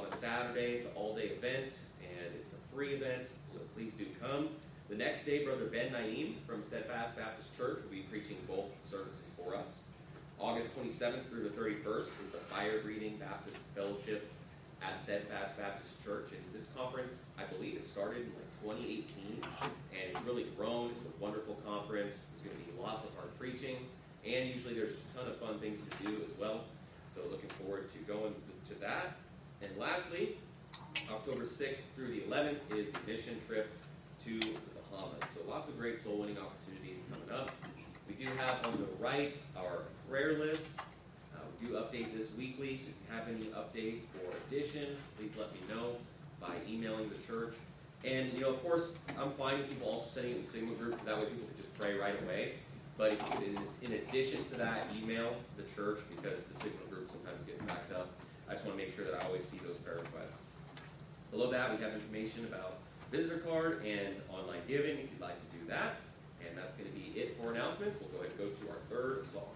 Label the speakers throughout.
Speaker 1: on a Saturday. It's an all-day event, and it's a free event, so please do come. The next day, Brother Ben Naim from Steadfast Baptist Church will be preaching both services for us. August 27th through the 31st is the Fire Breathing Baptist Fellowship at Steadfast Baptist Church. And this conference, I believe it started in like 2018, and it's really grown. It's a wonderful conference. There's going to be lots of hard preaching, and usually there's just a ton of fun things to do as well. So looking forward to going to that. And lastly, October 6th through the 11th is the mission trip to the Bahamas. So lots of great soul winning opportunities coming up. We do have on the right our prayer list. We do update this weekly, so if you have any updates or additions, please let me know by emailing the church. And, of course, I'm finding people also sending it in the Sigma group, because that way people can just pray right away. But in addition to that, email the church, because the Sigma group sometimes gets backed up. I just want to make sure that I always see those prayer requests. Below that, we have information about visitor card and online giving, if you'd like to do that. And that's going to be it for announcements. We'll go ahead and go to our third song.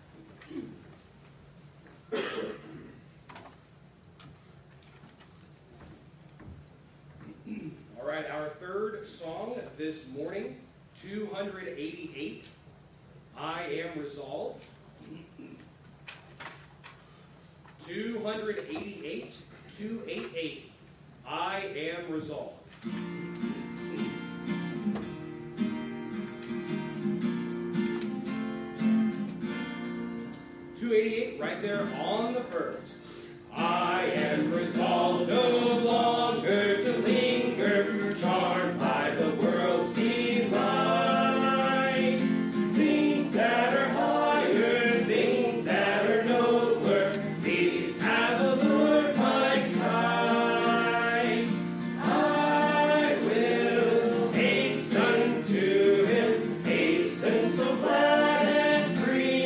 Speaker 2: All right, our third song this morning, 288, I Am Resolved. 288, 288, I Am Resolved. 288, right there on the first. I am resolved no longer to linger, charmed by the world's delight. Things that are higher, things that are nobler, these have allured my sight. I will hasten to him, hasten so glad and free.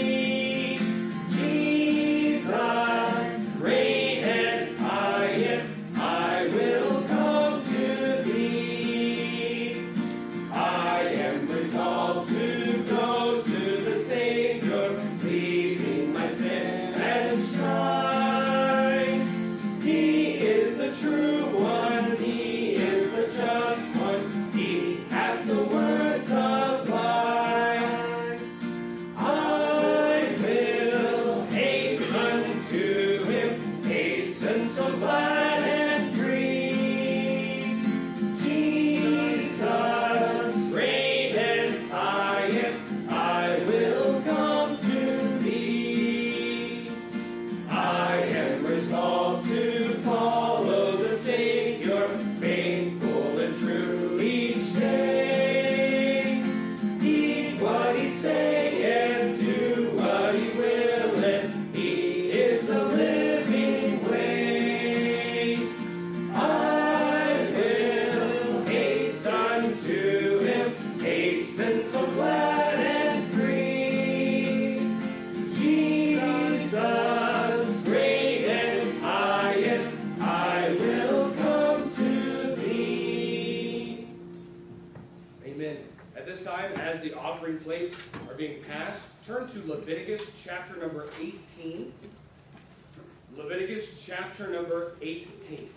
Speaker 2: Plates are being passed. Turn to Leviticus chapter number 18. Leviticus chapter number 18.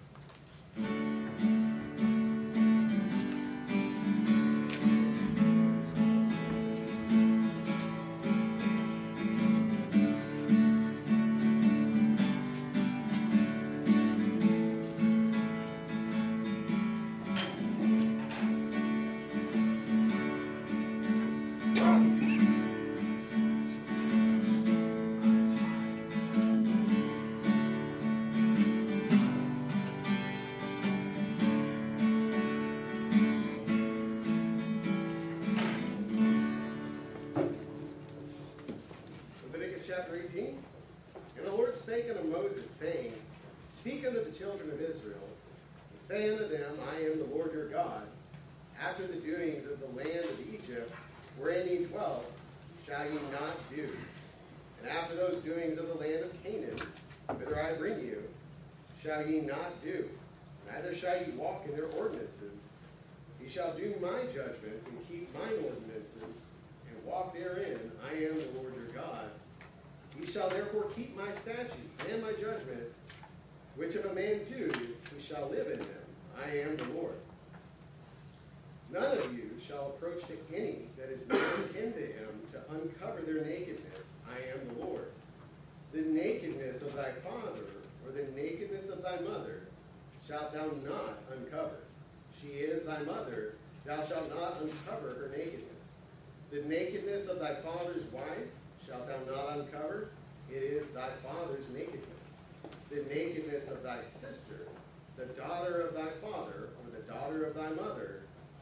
Speaker 3: Children of Israel, and say unto them, I am the Lord your God. After the doings of the land of Egypt, wherein ye dwelt, shall ye not do. And after those doings of the land of Canaan, whither I bring you, shall ye not do. Neither shall ye walk in their ordinances. Ye shall do my judgments, and keep mine ordinances, and walk therein. I am the Lord your God. Ye shall therefore keep my statutes and my judgments, which if a man do, he shall live in them. I am the Lord. None of you shall approach to any that is near kin to him to uncover their nakedness. I am the Lord. The nakedness of thy father or the nakedness of thy mother shalt thou not uncover. She is thy mother, thou shalt not uncover her nakedness. The nakedness of thy father's wife shalt thou not uncover. It is thy father's nakedness. The nakedness of thy sister, the daughter of thy father, or the daughter of thy mother,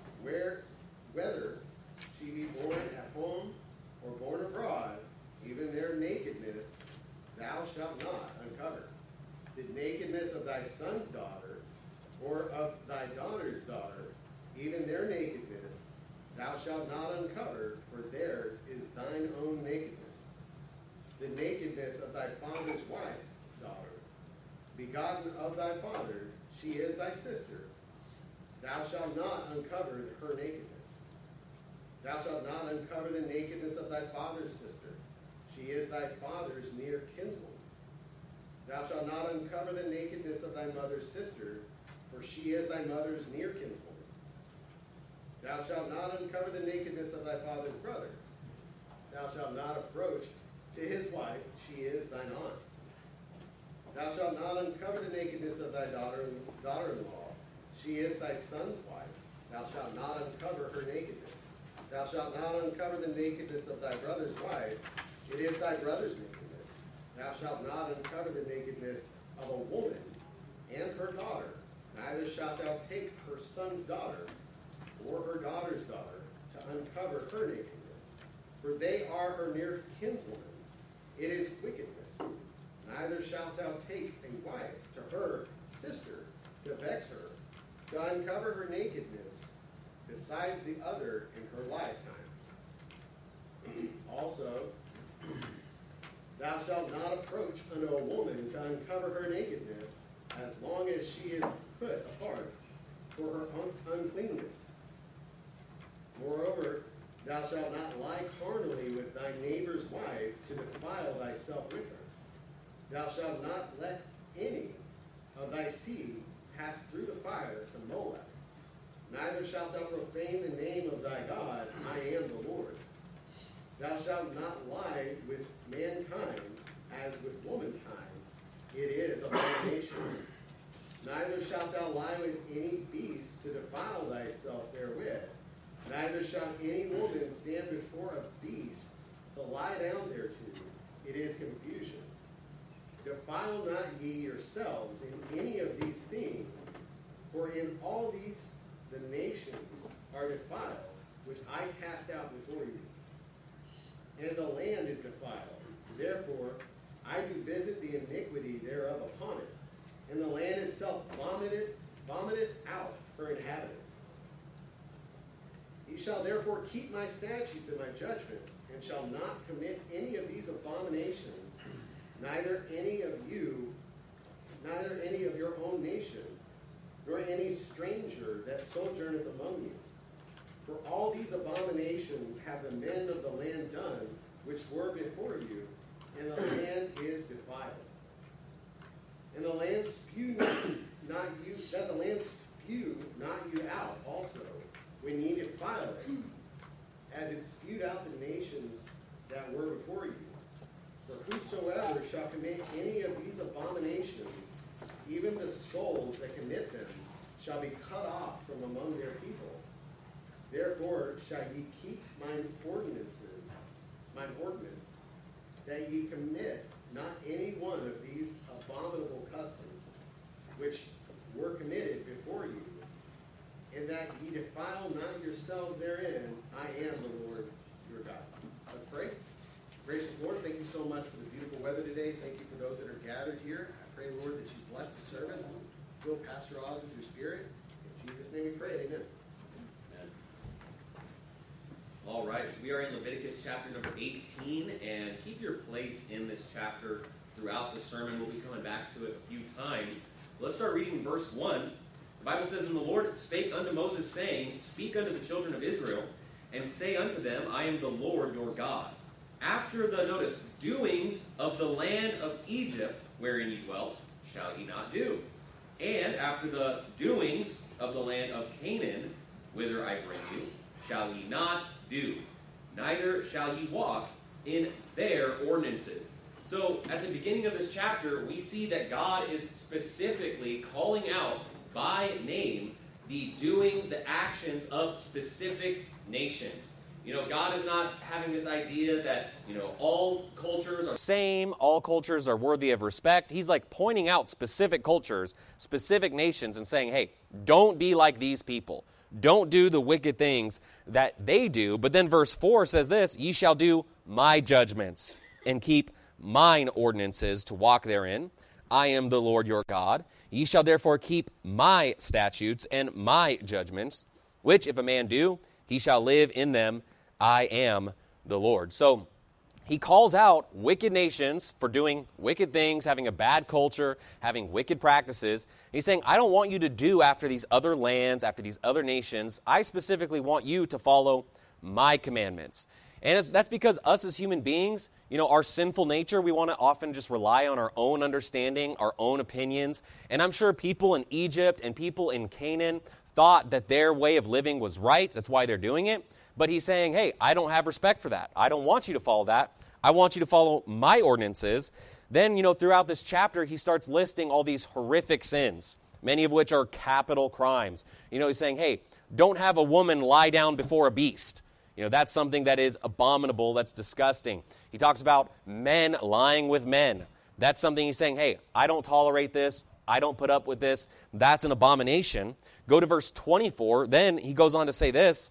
Speaker 3: whether she be born at home or born abroad, even their nakedness thou shalt not uncover. The nakedness of thy son's daughter, or of thy daughter's daughter, even their nakedness thou shalt not uncover, for theirs is thine own nakedness. The nakedness of thy father's wife's daughter, begotten of thy father, she is thy sister. Thou shalt not uncover her nakedness. Thou shalt not uncover the nakedness of thy father's sister. She is thy father's near kinswoman. Thou shalt not uncover the nakedness of thy mother's sister, for she is thy mother's near kinswoman. Thou shalt not uncover the nakedness of thy father's brother. Thou shalt not approach to his wife, she is thine aunt. Thou shalt not uncover the nakedness of thy daughter-in-law, she is thy son's wife. Thou shalt not uncover her nakedness. Thou shalt not uncover the nakedness of thy brother's wife, it is thy brother's nakedness. Thou shalt not uncover the nakedness of a woman and her daughter, neither shalt thou take her son's daughter or her daughter's daughter to uncover her nakedness, for they are her near kinswoman. It is wickedness. Neither shalt thou take a wife to her sister to vex her, to uncover her nakedness, besides the other in her lifetime. Also, thou shalt not approach unto a woman to uncover her nakedness, as long as she is put apart for her uncleanness. Moreover, thou shalt not lie carnally with thy neighbor's wife to defile thyself with her. Thou shalt not let any of thy seed pass through the fire to Molech. Neither shalt thou profane the name of thy God. I am the Lord. Thou shalt not lie with mankind as with womankind. It is abomination. Neither shalt thou lie with any beast to defile thyself therewith. Neither shall any woman stand before a beast to lie down thereto. It is confusion. Defile not ye yourselves in any of these things, for in all these the nations are defiled, which I cast out before you. And the land is defiled. Therefore I do visit the iniquity thereof upon it, and the land itself vomited out her inhabitants. Ye shall therefore keep my statutes and my judgments, and shall not commit any of these abominations, neither any of your own nation, nor any stranger that sojourneth among you. For all these abominations have the men of the land done, which were before you, and the land is defiled. And the land spew not you out also, when ye defile it, as it spewed out the nations that were before you. For whosoever shall commit any of these abominations, even the souls that commit them, shall be cut off from among their people. Therefore shall ye keep mine ordinance, that ye commit not any one of these abominable customs, which were committed before you, and that ye defile not yourselves therein. I am the Lord your God. Let's pray. Gracious Lord, thank you so much for the beautiful weather today. Thank you for those that are gathered here. I pray, Lord, that you bless the service. Fill Pastor Oz with your spirit. In Jesus' name we pray. Amen.
Speaker 1: Amen. All right, so we are in Leviticus chapter number 18, and keep your place in this chapter throughout the sermon. We'll be coming back to it a few times. Let's start reading verse 1. The Bible says, And the Lord spake unto Moses, saying, Speak unto the children of Israel, and say unto them, I am the Lord your God. After the, notice, doings of the land of Egypt, wherein ye dwelt, shall ye not do. And after the doings of the land of Canaan, whither I bring you, shall ye not do, neither shall ye walk in their ordinances. So at the beginning of this chapter, we see that God is specifically calling out by name the doings, the actions of specific nations. God is not having this idea that, all cultures are same, all cultures are worthy of respect. He's like pointing out specific cultures, specific nations, and saying, hey, don't be like these people. Don't do the wicked things that they do. But then verse 4 says this, ye shall do my judgments and keep mine ordinances to walk therein. I am the Lord your God. Ye shall therefore keep my statutes and my judgments, which if a man do, he shall live in them. I am the Lord. So he calls out wicked nations for doing wicked things, having a bad culture, having wicked practices. He's saying, I don't want you to do after these other lands, after these other nations. I specifically want you to follow my commandments. And that's because us as human beings, our sinful nature, we want to often just rely on our own understanding, our own opinions. And I'm sure people in Egypt and people in Canaan thought that their way of living was right. That's why they're doing it. But he's saying, hey, I don't have respect for that. I don't want you to follow that. I want you to follow my ordinances. Then, throughout this chapter, he starts listing all these horrific sins, many of which are capital crimes. He's saying, hey, don't have a woman lie down before a beast. That's something that is abominable, that's disgusting. He talks about men lying with men. That's something he's saying, hey, I don't tolerate this. I don't put up with this. That's an abomination. Go to verse 24. Then he goes on to say this,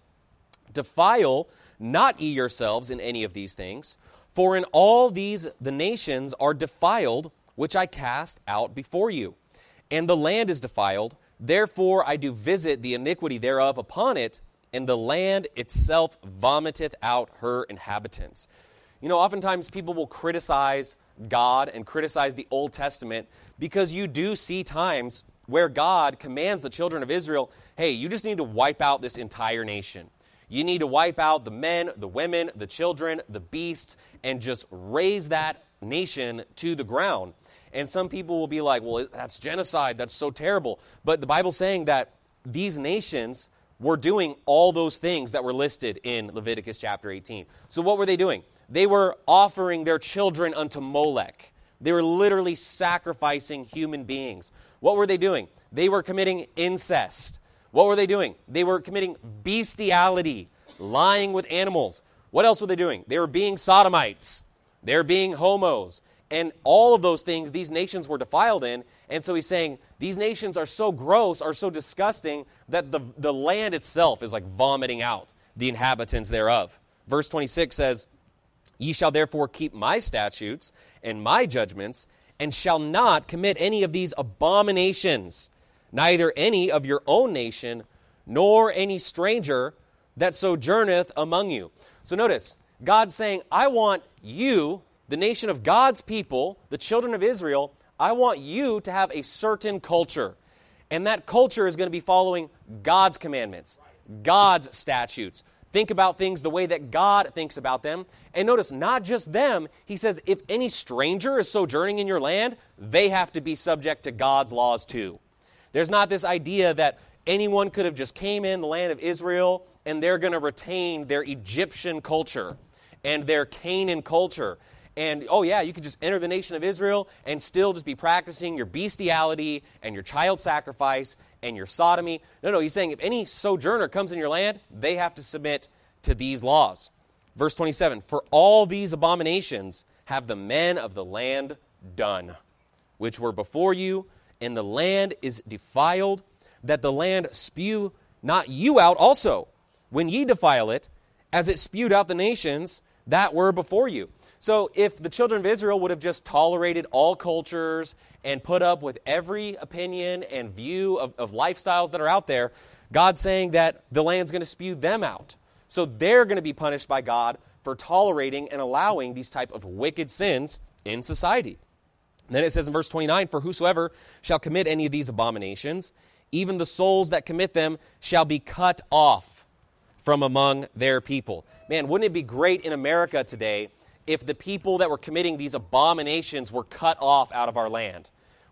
Speaker 1: defile not ye yourselves in any of these things, for in all these the nations are defiled, which I cast out before you. And the land is defiled, therefore I do visit the iniquity thereof upon it, and the land itself vomiteth out her inhabitants. Oftentimes people will criticize God and criticize the Old Testament because you do see times where God commands the children of Israel, hey, you just need to wipe out this entire nation. You need to wipe out the men, the women, the children, the beasts, and just raise that nation to the ground. And some people will be like, well, that's genocide, that's so terrible. But the Bible's saying that these nations were doing all those things that were listed in Leviticus chapter 18. So what were they doing? They were offering their children unto Molech. They were literally sacrificing human beings. What were they doing? They were committing incest. What were they doing? They were committing bestiality, lying with animals. What else were they doing? They were being sodomites. They were being homos. And all of those things, these nations were defiled in. And so he's saying, these nations are so gross, are so disgusting, that the land itself is like vomiting out the inhabitants thereof. Verse 26 says, ye shall therefore keep my statutes and my judgments, and shall not commit any of these abominations, neither any of your own nation, nor any stranger that sojourneth among you. So notice, God's saying, I want you, the nation of God's people, the children of Israel, I want you to have a certain culture. And that culture is going to be following God's commandments, God's statutes. Think about things the way that God thinks about them. And notice, not just them, he says, if any stranger is sojourning in your land, they have to be subject to God's laws too. There's not this idea that anyone could have just came in the land of Israel and they're going to retain their Egyptian culture and their Canaan culture. And, oh yeah, you could just enter the nation of Israel and still just be practicing your bestiality and your child sacrifice and your sodomy. No, he's saying if any sojourner comes in your land, they have to submit to these laws. Verse 27, for all these abominations have the men of the land done, which were before you, and the land is defiled, that the land spew not you out also, when ye defile it, as it spewed out the nations that were before you. So if the children of Israel would have just tolerated all cultures and put up with every opinion and view of lifestyles that are out there, God's saying that the land's going to spew them out. So they're going to be punished by God for tolerating and allowing these type of wicked sins in society. And then it says in verse 29, for whosoever shall commit any of these abominations, even the souls that commit them shall be cut off from among their people. Man, wouldn't it be great in America today if the people that were committing these abominations were cut off out of our land?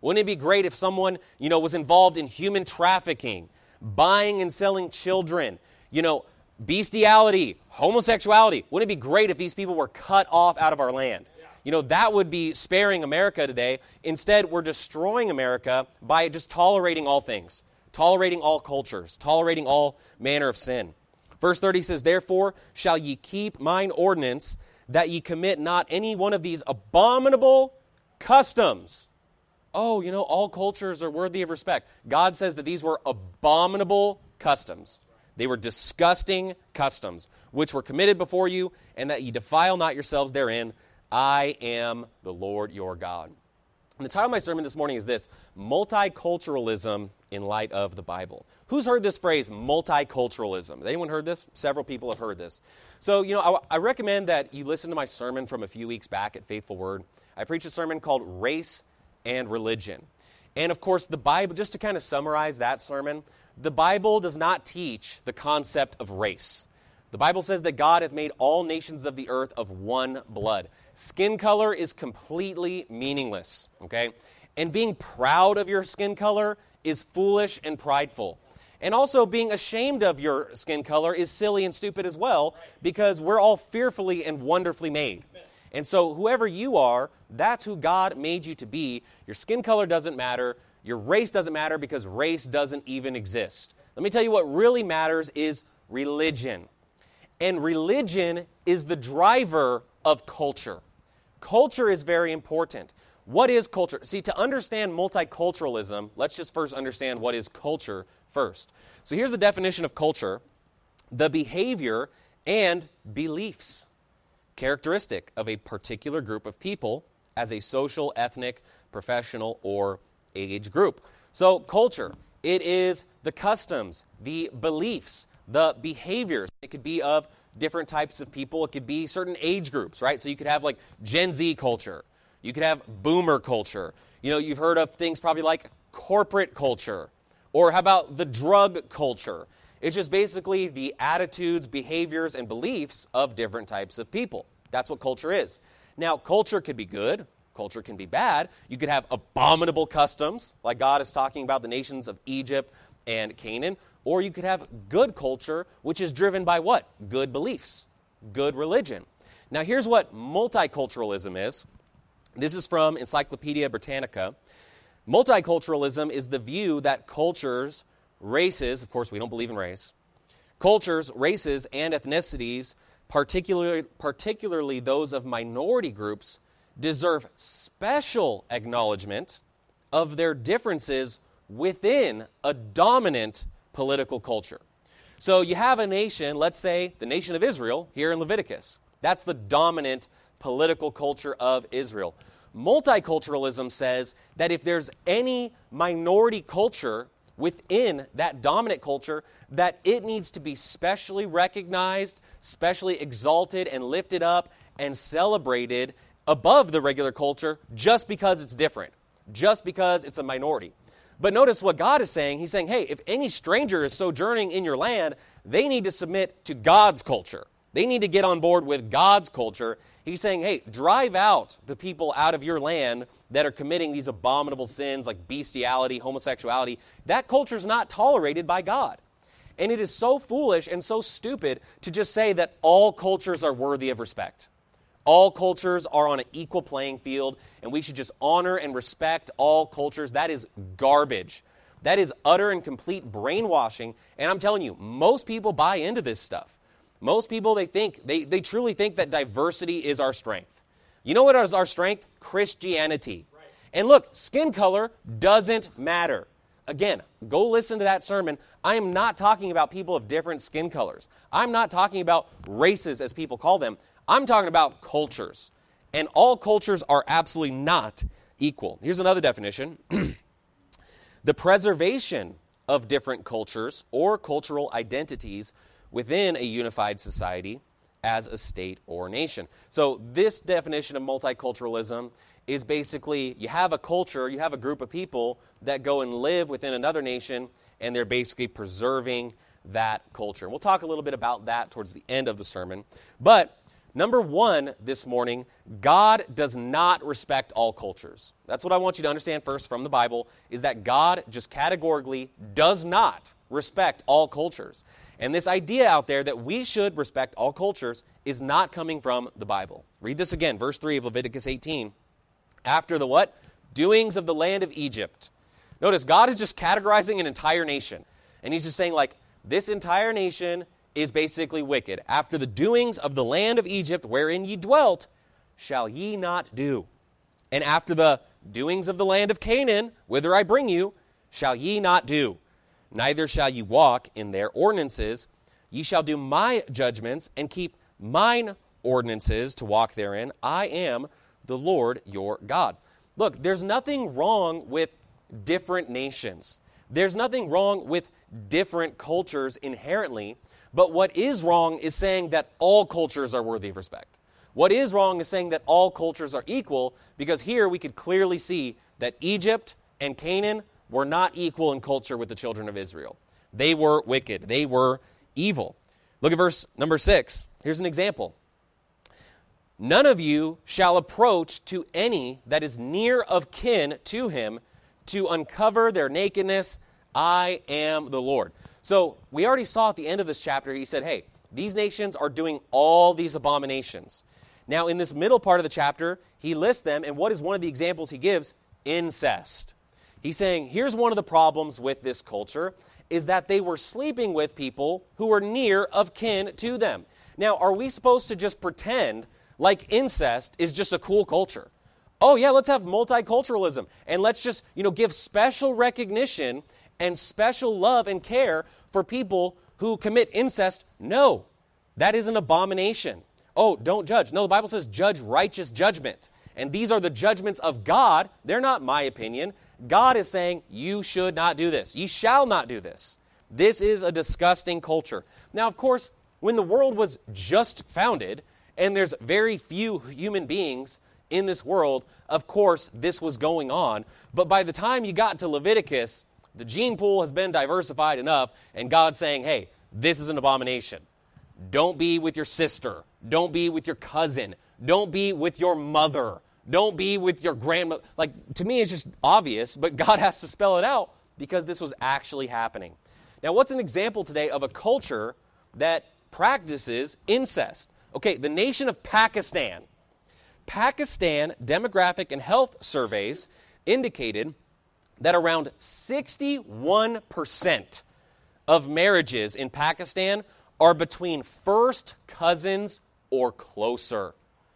Speaker 4: Wouldn't it be great if someone, was involved in human trafficking, buying and selling children, bestiality, homosexuality? Wouldn't it be great if these people were cut off out of our land? That would be sparing America today. Instead, we're destroying America by just tolerating all things, tolerating all cultures, tolerating all manner of sin. Verse 30 says, "Therefore shall ye keep mine ordinance, that ye commit not any one of these abominable customs." Oh, all cultures are worthy of respect. God says that these were abominable customs. They were disgusting customs, which were committed before you, and that ye defile not yourselves therein. I am the Lord your God. And the title of my sermon this morning is this: Multiculturalism in Light of the Bible. Who's heard this phrase, multiculturalism? Has anyone heard this? Several people have heard this. So, I recommend that you listen to my sermon from a few weeks back at Faithful Word. I preached a sermon called Race and Religion. And of course, the Bible, just to kind of summarize that sermon, the Bible does not teach the concept of race. The Bible says that God hath made all nations of the earth of one blood. Skin color is completely meaningless, okay? And being proud of your skin color is foolish and prideful. And also being ashamed of your skin color is silly and stupid as well, because we're all fearfully and wonderfully made. And so whoever you are, that's who God made you to be. Your skin color doesn't matter. Your race doesn't matter, because race doesn't even exist. Let me tell you what really matters is religion. And religion is the driver of culture. Culture is very important. What is culture? See, to understand multiculturalism, let's just first understand what is culture first. So here's the definition of culture: the behavior and beliefs characteristic of a particular group of people as a social, ethnic, professional, or age group. So culture, it is the customs, the beliefs, the behaviors. It could be of different types of people. It could be certain age groups, right? So you could have like Gen Z culture. You could have boomer culture. You've heard of things probably like corporate culture. Or how about the drug culture? It's just basically the attitudes, behaviors, and beliefs of different types of people. That's what culture is. Now, culture could be good. Culture can be bad. You could have abominable customs, like God is talking about the nations of Egypt and Canaan. Or you could have good culture, which is driven by what? Good beliefs, good religion. Now, here's what multiculturalism is. This is from Encyclopedia Britannica. Multiculturalism is the view that cultures, races, of course we don't believe in race, cultures, races, and ethnicities, particularly those of minority groups, deserve special acknowledgement of their differences within a dominant political culture. So you have a nation, let's say the nation of Israel, here in Leviticus. That's the dominant political culture of Israel. Multiculturalism says that if there's any minority culture within that dominant culture, that it needs to be specially recognized, specially exalted and lifted up and celebrated above the regular culture just because it's different, just because it's a minority. But notice what God is saying. He's saying, hey, if any stranger is sojourning in your land, they need to submit to God's culture. They need to get on board with God's culture. He's saying, hey, drive out the people out of your land that are committing these abominable sins like bestiality, homosexuality. That culture is not tolerated by God. And it is so foolish and so stupid to just say that all cultures are worthy of respect. All cultures are on an equal playing field, and we should just honor and respect all cultures. That is garbage. That is utter and complete brainwashing, and I'm telling you, most people buy into this stuff. Most people, they truly think that diversity is our strength. You know what is our strength? Christianity. Right. And look, skin color doesn't matter. Again, go listen to that sermon. I am not talking about people of different skin colors. I'm not talking about races, as people call them. I'm talking about cultures. And all cultures are absolutely not equal. Here's another definition. The preservation of different cultures or cultural identities within a unified society as a state or nation. So this definition of multiculturalism is basically you have a culture, you have a group of people that go and live within another nation, and they're basically preserving that culture. We'll talk a little bit about that towards the end of the sermon. But Number one this morning, God does not respect all cultures. That's what I want you to understand first from the Bible, is that God just categorically does not respect all cultures. And this idea out there that we should respect all cultures is not coming from the Bible. Read this again, verse 3 of Leviticus 18. After the what? Doings of the land of Egypt. Notice, God is just categorizing an entire nation. And he's just saying, like, this entire nation is basically wicked. After the doings of the land of Egypt, wherein ye dwelt, shall ye not do. And after the doings of the land of Canaan, whither I bring you, shall ye not do. Neither shall ye walk in their ordinances. Ye shall do my judgments, and keep mine ordinances to walk therein. I am the Lord your God. Look, there's nothing wrong with different nations. There's nothing wrong with different cultures inherently, but what is wrong is saying that all cultures are worthy of respect. What is wrong is saying that all cultures are equal, because here we could clearly see that Egypt and Canaan were not equal in culture with the children of Israel. They were wicked. They were evil. Look at verse number 6. Here's an example. None of you shall approach to any that is near of kin to him to uncover their nakedness. I am the Lord. So we already saw at the end of this chapter, he said, hey, these nations are doing all these abominations. Now, in this middle part of the chapter, he lists them, and what is one of the examples he gives? Incest. He's saying, here's one of the problems with this culture, is that they were sleeping with people who were near of kin to them. Now, are we supposed to just pretend like incest is just a cool culture? Oh, yeah, let's have multiculturalism, and let's just, give special recognition and special love and care for people who commit incest? No, that is an abomination. Oh, don't judge. No, the Bible says judge righteous judgment. And these are the judgments of God. They're not my opinion. God is saying, you should not do this. You shall not do this. This is a disgusting culture. Now, of course, when the world was just founded, and there's very few human beings in this world, of course, this was going on. But by the time you got to Leviticus, the gene pool has been diversified enough, and God's saying, hey, this is an abomination. Don't be with your sister. Don't be with your cousin. Don't be with your mother. Don't be with your grandmother. Like, to me, it's just obvious, but God has to spell it out because this was actually happening. Now, what's an example today of a culture that practices incest? Okay, the nation of Pakistan. Pakistan demographic and health surveys indicated that around 61% of marriages in Pakistan are between first cousins or closer.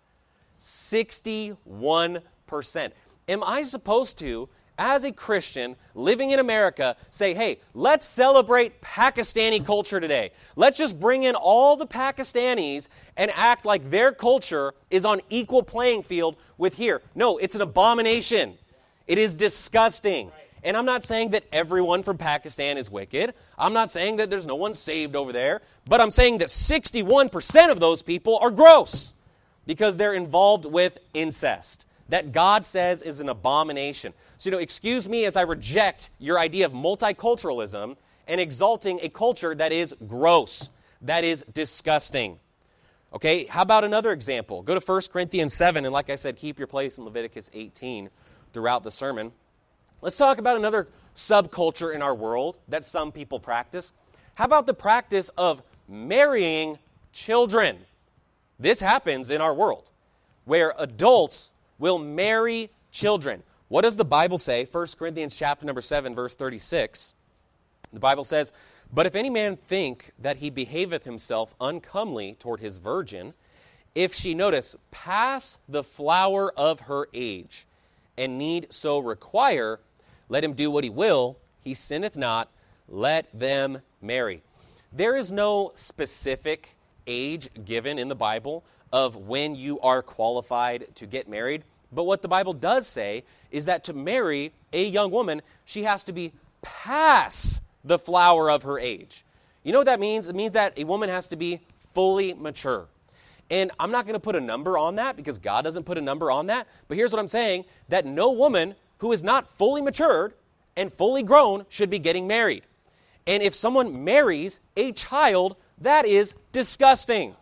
Speaker 4: 61%. Am I supposed to, as a Christian living in America, say, hey, let's celebrate Pakistani culture today. Let's just bring in all the Pakistanis and act like their culture is on equal playing field with here? No, it's an abomination. It is disgusting. And I'm not saying that everyone from Pakistan is wicked. I'm not saying that there's no one saved over there. But I'm saying that 61% of those people are gross because they're involved with incest that God says is an abomination. So, excuse me as I reject your idea of multiculturalism and exalting a culture that is gross, that is disgusting. Okay, how about another example? Go to 1 Corinthians 7, and like I said, keep your place in Leviticus 18 throughout the sermon. Let's talk about another subculture in our world that some people practice. How about the practice of marrying children? This happens in our world, where adults will marry children. What does the Bible say? 1 Corinthians chapter number 7, verse 36. The Bible says, but if any man think that he behaveth himself uncomely toward his virgin, if she, notice, pass the flower of her age, and need so require, let him do what he will, he sinneth not, let them marry. There is no specific age given in the Bible of when you are qualified to get married, but what the Bible does say is that to marry a young woman, she has to be past the flower of her age. You know what that means? It means that a woman has to be fully mature. And I'm not going to put a number on that because God doesn't put a number on that. But here's what I'm saying, that no woman who is not fully matured and fully grown should be getting married. And if someone marries a child, that is disgusting.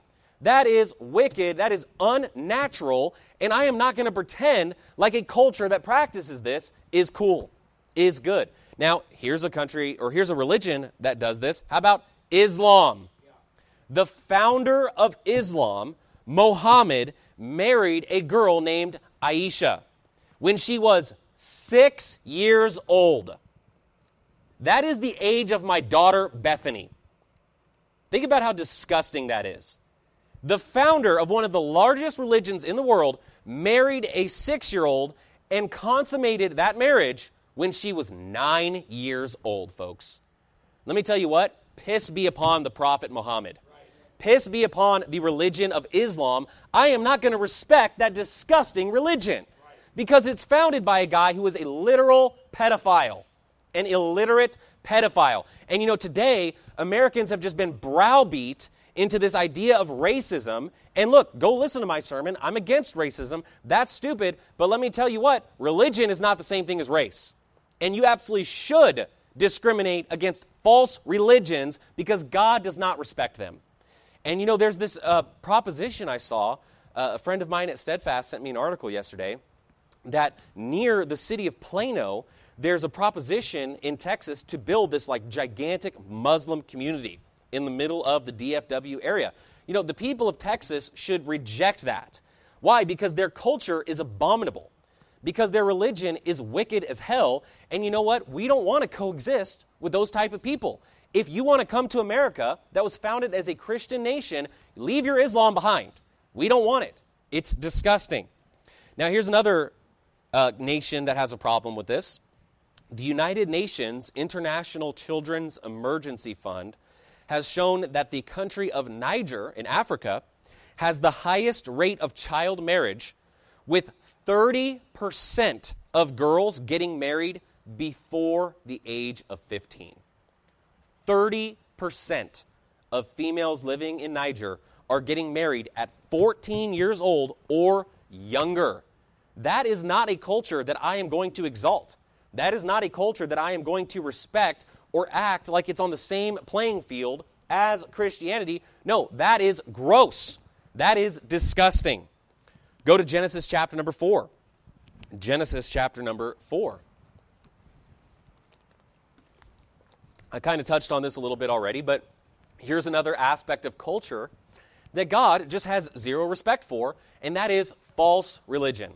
Speaker 4: That is wicked, that is unnatural, and I am not going to pretend like a culture that practices this is cool, is good. Now, here's a country, or here's a religion that does this. How about Islam? The founder of Islam, Muhammad, married a girl named Aisha when she was 6 years old. That is the age of my daughter, Bethany. Think about how disgusting that is. The founder of one of the largest religions in the world married a 6-year-old and consummated that marriage when she was 9 years old, folks. Let me tell you what, piss be upon the Prophet Muhammad. Piss be upon the religion of Islam. I am not going to respect that disgusting religion because it's founded by a guy who is a literal pedophile, an illiterate pedophile. And you know, today, Americans have just been browbeat into this idea of racism. And look, go listen to my sermon. I'm against racism. That's stupid. But let me tell you what, religion is not the same thing as race. And you absolutely should discriminate against false religions because God does not respect them. And you know, there's this proposition I saw. A friend of mine at Steadfast sent me an article yesterday that near the city of Plano, there's a proposition in Texas to build this like gigantic Muslim community in the middle of the DFW area. You know, the people of Texas should reject that. Why? Because their culture is abominable. Because their religion is wicked as hell. And you know what? We don't want to coexist with those type of people. If you want to come to America that was founded as a Christian nation, leave your Islam behind. We don't want it. It's disgusting. Now, here's another nation that has a problem with this. The United Nations International Children's Emergency Fund has shown that the country of Niger in Africa has the highest rate of child marriage, with 30% of girls getting married before the age of 15. 30% of females living in Niger are getting married at 14 years old or younger. That is not a culture that I am going to exalt. That is not a culture that I am going to respect or act like it's on the same playing field as Christianity. No, that is gross. That is disgusting. Go to Genesis chapter number 4. Genesis chapter number 4. I kind of touched on this a little bit already, but here's another aspect of culture that God just has zero respect for, and that is false religion.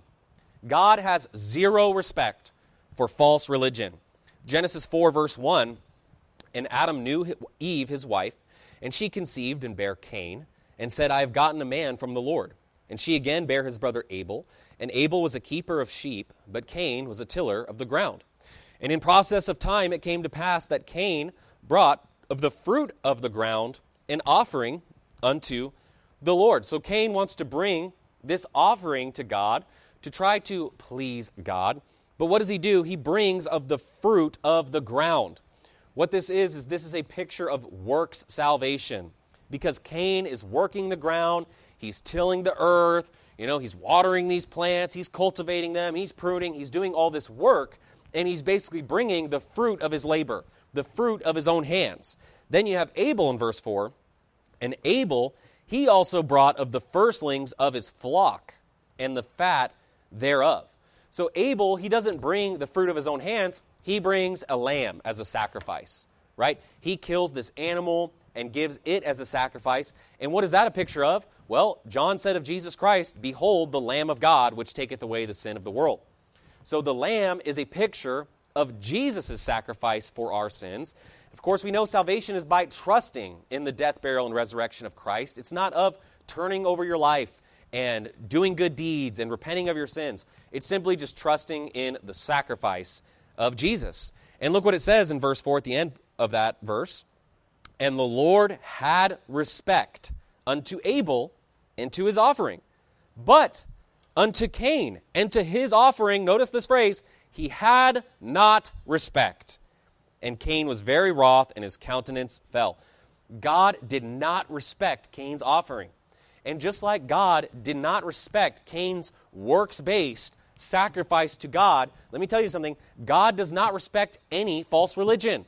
Speaker 4: God has zero respect for false religion. Genesis 4, verse 1, and Adam knew Eve, his wife, and she conceived and bare Cain, and said, I have gotten a man from the Lord. And she again bare his brother Abel, and Abel was a keeper of sheep, but Cain was a tiller of the ground. And in process of time it came to pass that Cain brought of the fruit of the ground an offering unto the Lord. So Cain wants to bring this offering to God to try to please God. But what does he do? He brings of the fruit of the ground. What this is this is a picture of works salvation. Because Cain is working the ground, he's tilling the earth, he's watering these plants, he's cultivating them, he's pruning, he's doing all this work, and he's basically bringing the fruit of his labor, the fruit of his own hands. Then you have Abel in verse 4, and Abel, he also brought of the firstlings of his flock and the fat thereof. So Abel, he doesn't bring the fruit of his own hands, he brings a lamb as a sacrifice, right? He kills this animal and gives it as a sacrifice. And what is that a picture of? Well, John said of Jesus Christ, behold the Lamb of God, which taketh away the sin of the world. So the lamb is a picture of Jesus' sacrifice for our sins. Of course, we know salvation is by trusting in the death, burial, and resurrection of Christ. It's not of turning over your life and doing good deeds and repenting of your sins. It's simply just trusting in the sacrifice of Jesus. And look what it says in verse 4 at the end of that verse. And the Lord had respect unto Abel and to his offering. But unto Cain and to his offering, notice this phrase, he had not respect. And Cain was very wroth, and his countenance fell. God did not respect Cain's offering. And just like God did not respect Cain's works-based sacrifice to God, let me tell you something, God does not respect any false religion.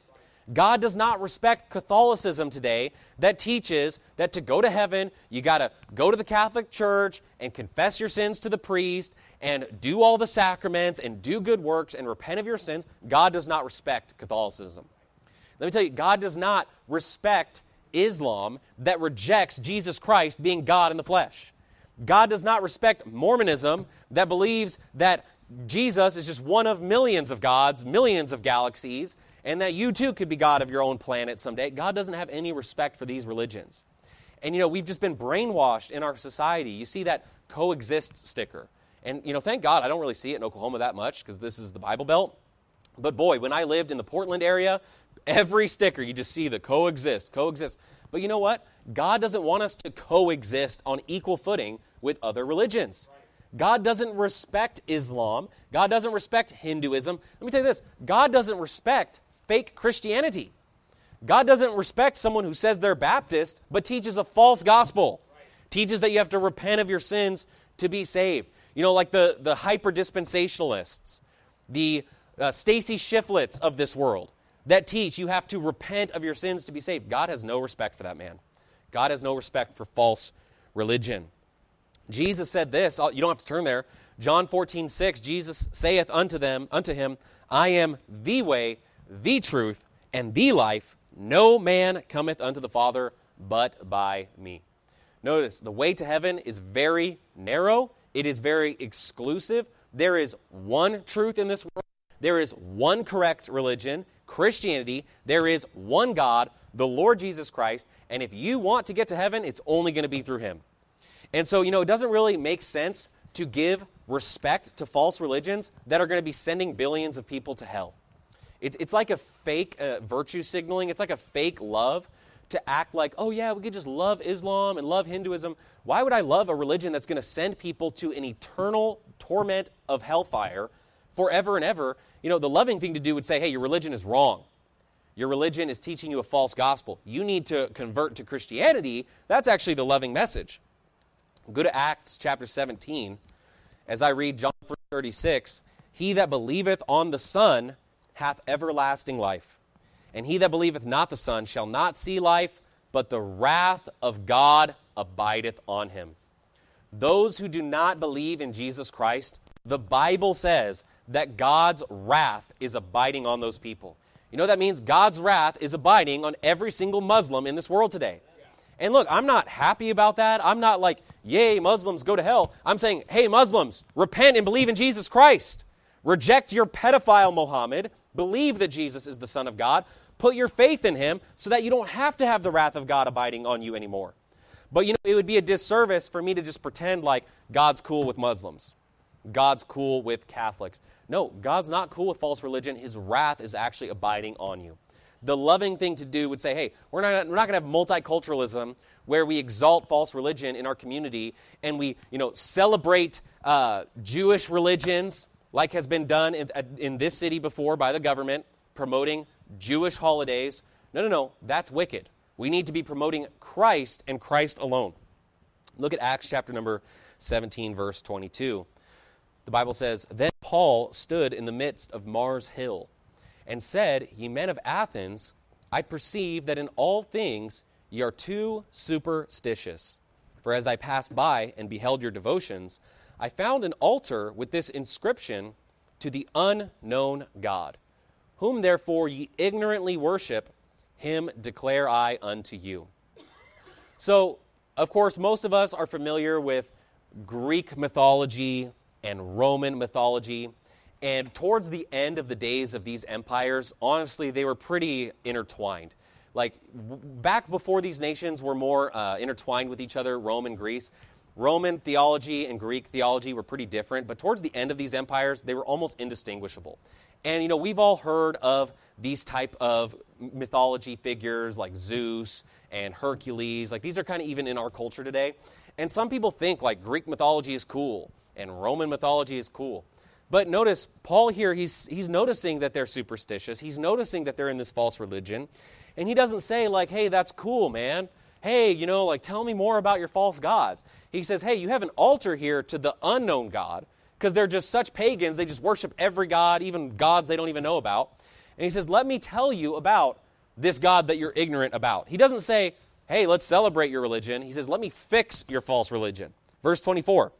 Speaker 4: God does not respect Catholicism today that teaches that to go to heaven, you got to go to the Catholic Church and confess your sins to the priest and do all the sacraments and do good works and repent of your sins. God does not respect Catholicism. Let me tell you, God does not respect Islam that rejects Jesus Christ being God in the flesh. God does not respect Mormonism that believes that Jesus is just one of millions of gods, millions of galaxies, and that you too could be God of your own planet someday. God doesn't have any respect for these religions. And, we've just been brainwashed in our society. You see that coexist sticker. And, thank God I don't really see it in Oklahoma that much because this is the Bible Belt. But boy, when I lived in the Portland area, every sticker, you just see the coexist. But you know what? God doesn't want us to coexist on equal footing with other religions. God doesn't respect Islam. God doesn't respect Hinduism. Let me tell you this. God doesn't respect fake Christianity. God doesn't respect someone who says they're Baptist but teaches a false gospel. Teaches that you have to repent of your sins to be saved. Like the hyper-dispensationalists, the Stacy Shiflets of this world that teach you have to repent of your sins to be saved. God has no respect for that man. God has no respect for false religion. Jesus said this, you don't have to turn there. John 14:6, Jesus saith unto him, I am the way, the truth, and the life. No man cometh unto the Father but by me. Notice, the way to heaven is very narrow. It is very exclusive. There is one truth in this world. There is one correct religion, Christianity. There is one God, the Lord Jesus Christ. And if you want to get to heaven, it's only going to be through him. And so, it doesn't really make sense to give respect to false religions that are going to be sending billions of people to hell. It's like a fake virtue signaling. It's like a fake love to act like, oh yeah, we could just love Islam and love Hinduism. Why would I love a religion that's going to send people to an eternal torment of hellfire forever and ever? The loving thing to do would say, hey, your religion is wrong. Your religion is teaching you a false gospel. You need to convert to Christianity. That's actually the loving message. Go to Acts chapter 17. As I read John 3:36, he that believeth on the Son hath everlasting life. And he that believeth not the Son shall not see life, but the wrath of God abideth on him. Those who do not believe in Jesus Christ, the Bible says that God's wrath is abiding on those people. You know what that means? God's wrath is abiding on every single Muslim in this world today. And look, I'm not happy about that. I'm not like, yay, Muslims, go to hell. I'm saying, hey, Muslims, repent and believe in Jesus Christ. Reject your pedophile Muhammad. Believe that Jesus is the Son of God. Put your faith in him so that you don't have to have the wrath of God abiding on you anymore. But it would be a disservice for me to just pretend like God's cool with Muslims. God's cool with Catholics. No, God's not cool with false religion. His wrath is actually abiding on you. The loving thing to do would say, hey, we're not going to have multiculturalism where we exalt false religion in our community and we, celebrate Jewish religions like has been done in this city before by the government, promoting Jewish holidays. No, that's wicked. We need to be promoting Christ and Christ alone. Look at Acts chapter number 17, verse 22. The Bible says, Then Paul stood in the midst of Mars Hill and said, Ye men of Athens, I perceive that in all things ye are too superstitious. For as I passed by and beheld your devotions, I found an altar with this inscription, To the unknown God. Whom therefore ye ignorantly worship, him declare I unto you. So, of course, most of us are familiar with Greek mythology and Roman mythology. And towards the end of the days of these empires, honestly, they were pretty intertwined. Like, back before these nations were more intertwined with each other, Rome and Greece, Roman theology and Greek theology were pretty different. But towards the end of these empires, they were almost indistinguishable. And, we've all heard of these type of mythology figures like Zeus and Hercules. Like, these are kind of even in our culture today. And some people think, like, Greek mythology is cool and Roman mythology is cool. But notice, Paul here, he's noticing that they're superstitious. He's noticing that they're in this false religion. And he doesn't say, like, hey, that's cool, man. Hey, tell me more about your false gods. He says, hey, you have an altar here to the unknown God, because they're just such pagans. They just worship every god, even gods they don't even know about. And he says, let me tell you about this God that you're ignorant about. He doesn't say, hey, let's celebrate your religion. He says, let me fix your false religion. Verse 24,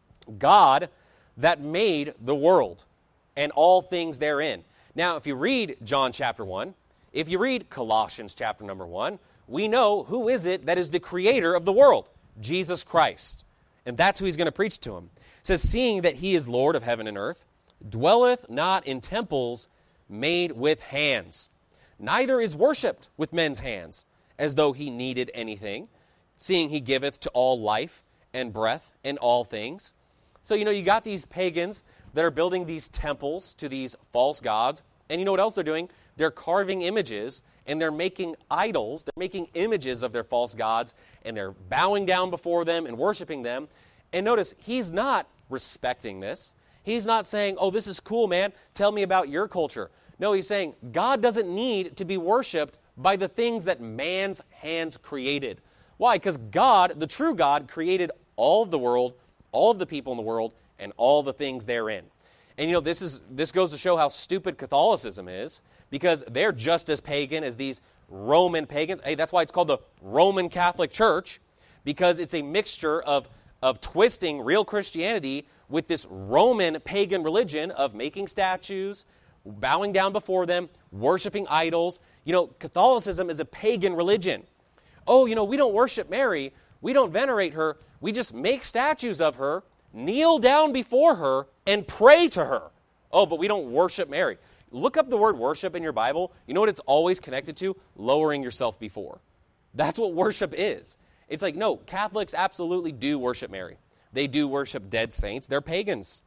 Speaker 4: God that made the world and all things therein. Now, if you read John chapter 1, if you read Colossians chapter number 1, we know who is it that is the creator of the world? Jesus Christ. And that's who he's going to preach to him. It says, seeing that he is Lord of heaven and earth, dwelleth not in temples made with hands, neither is worshipped with men's hands, as though he needed anything, seeing he giveth to all life and breath and all things. So, you got these pagans that are building these temples to these false gods, and you know what else they're doing? They're carving images, and they're making idols. They're making images of their false gods, and they're bowing down before them and worshiping them. And notice, he's not respecting this. He's not saying, oh, this is cool, man. Tell me about your culture. No, he's saying God doesn't need to be worshipped by the things that man's hands created. Why? Because God, the true God, created all of the world, all of the people in the world, and all the things therein. And this goes to show how stupid Catholicism is, because they're just as pagan as these Roman pagans. Hey, that's why it's called the Roman Catholic Church, because it's a mixture of twisting real Christianity with this Roman pagan religion of making statues, bowing down before them, worshiping idols. Catholicism is a pagan religion. Oh, we don't worship Mary. We don't venerate her. We just make statues of her, kneel down before her, and pray to her. Oh, but we don't worship Mary. Look up the word worship in your Bible. You know what it's always connected to? Lowering yourself before. That's what worship is. It's like, no, Catholics absolutely do worship Mary. They do worship dead saints. They're pagans.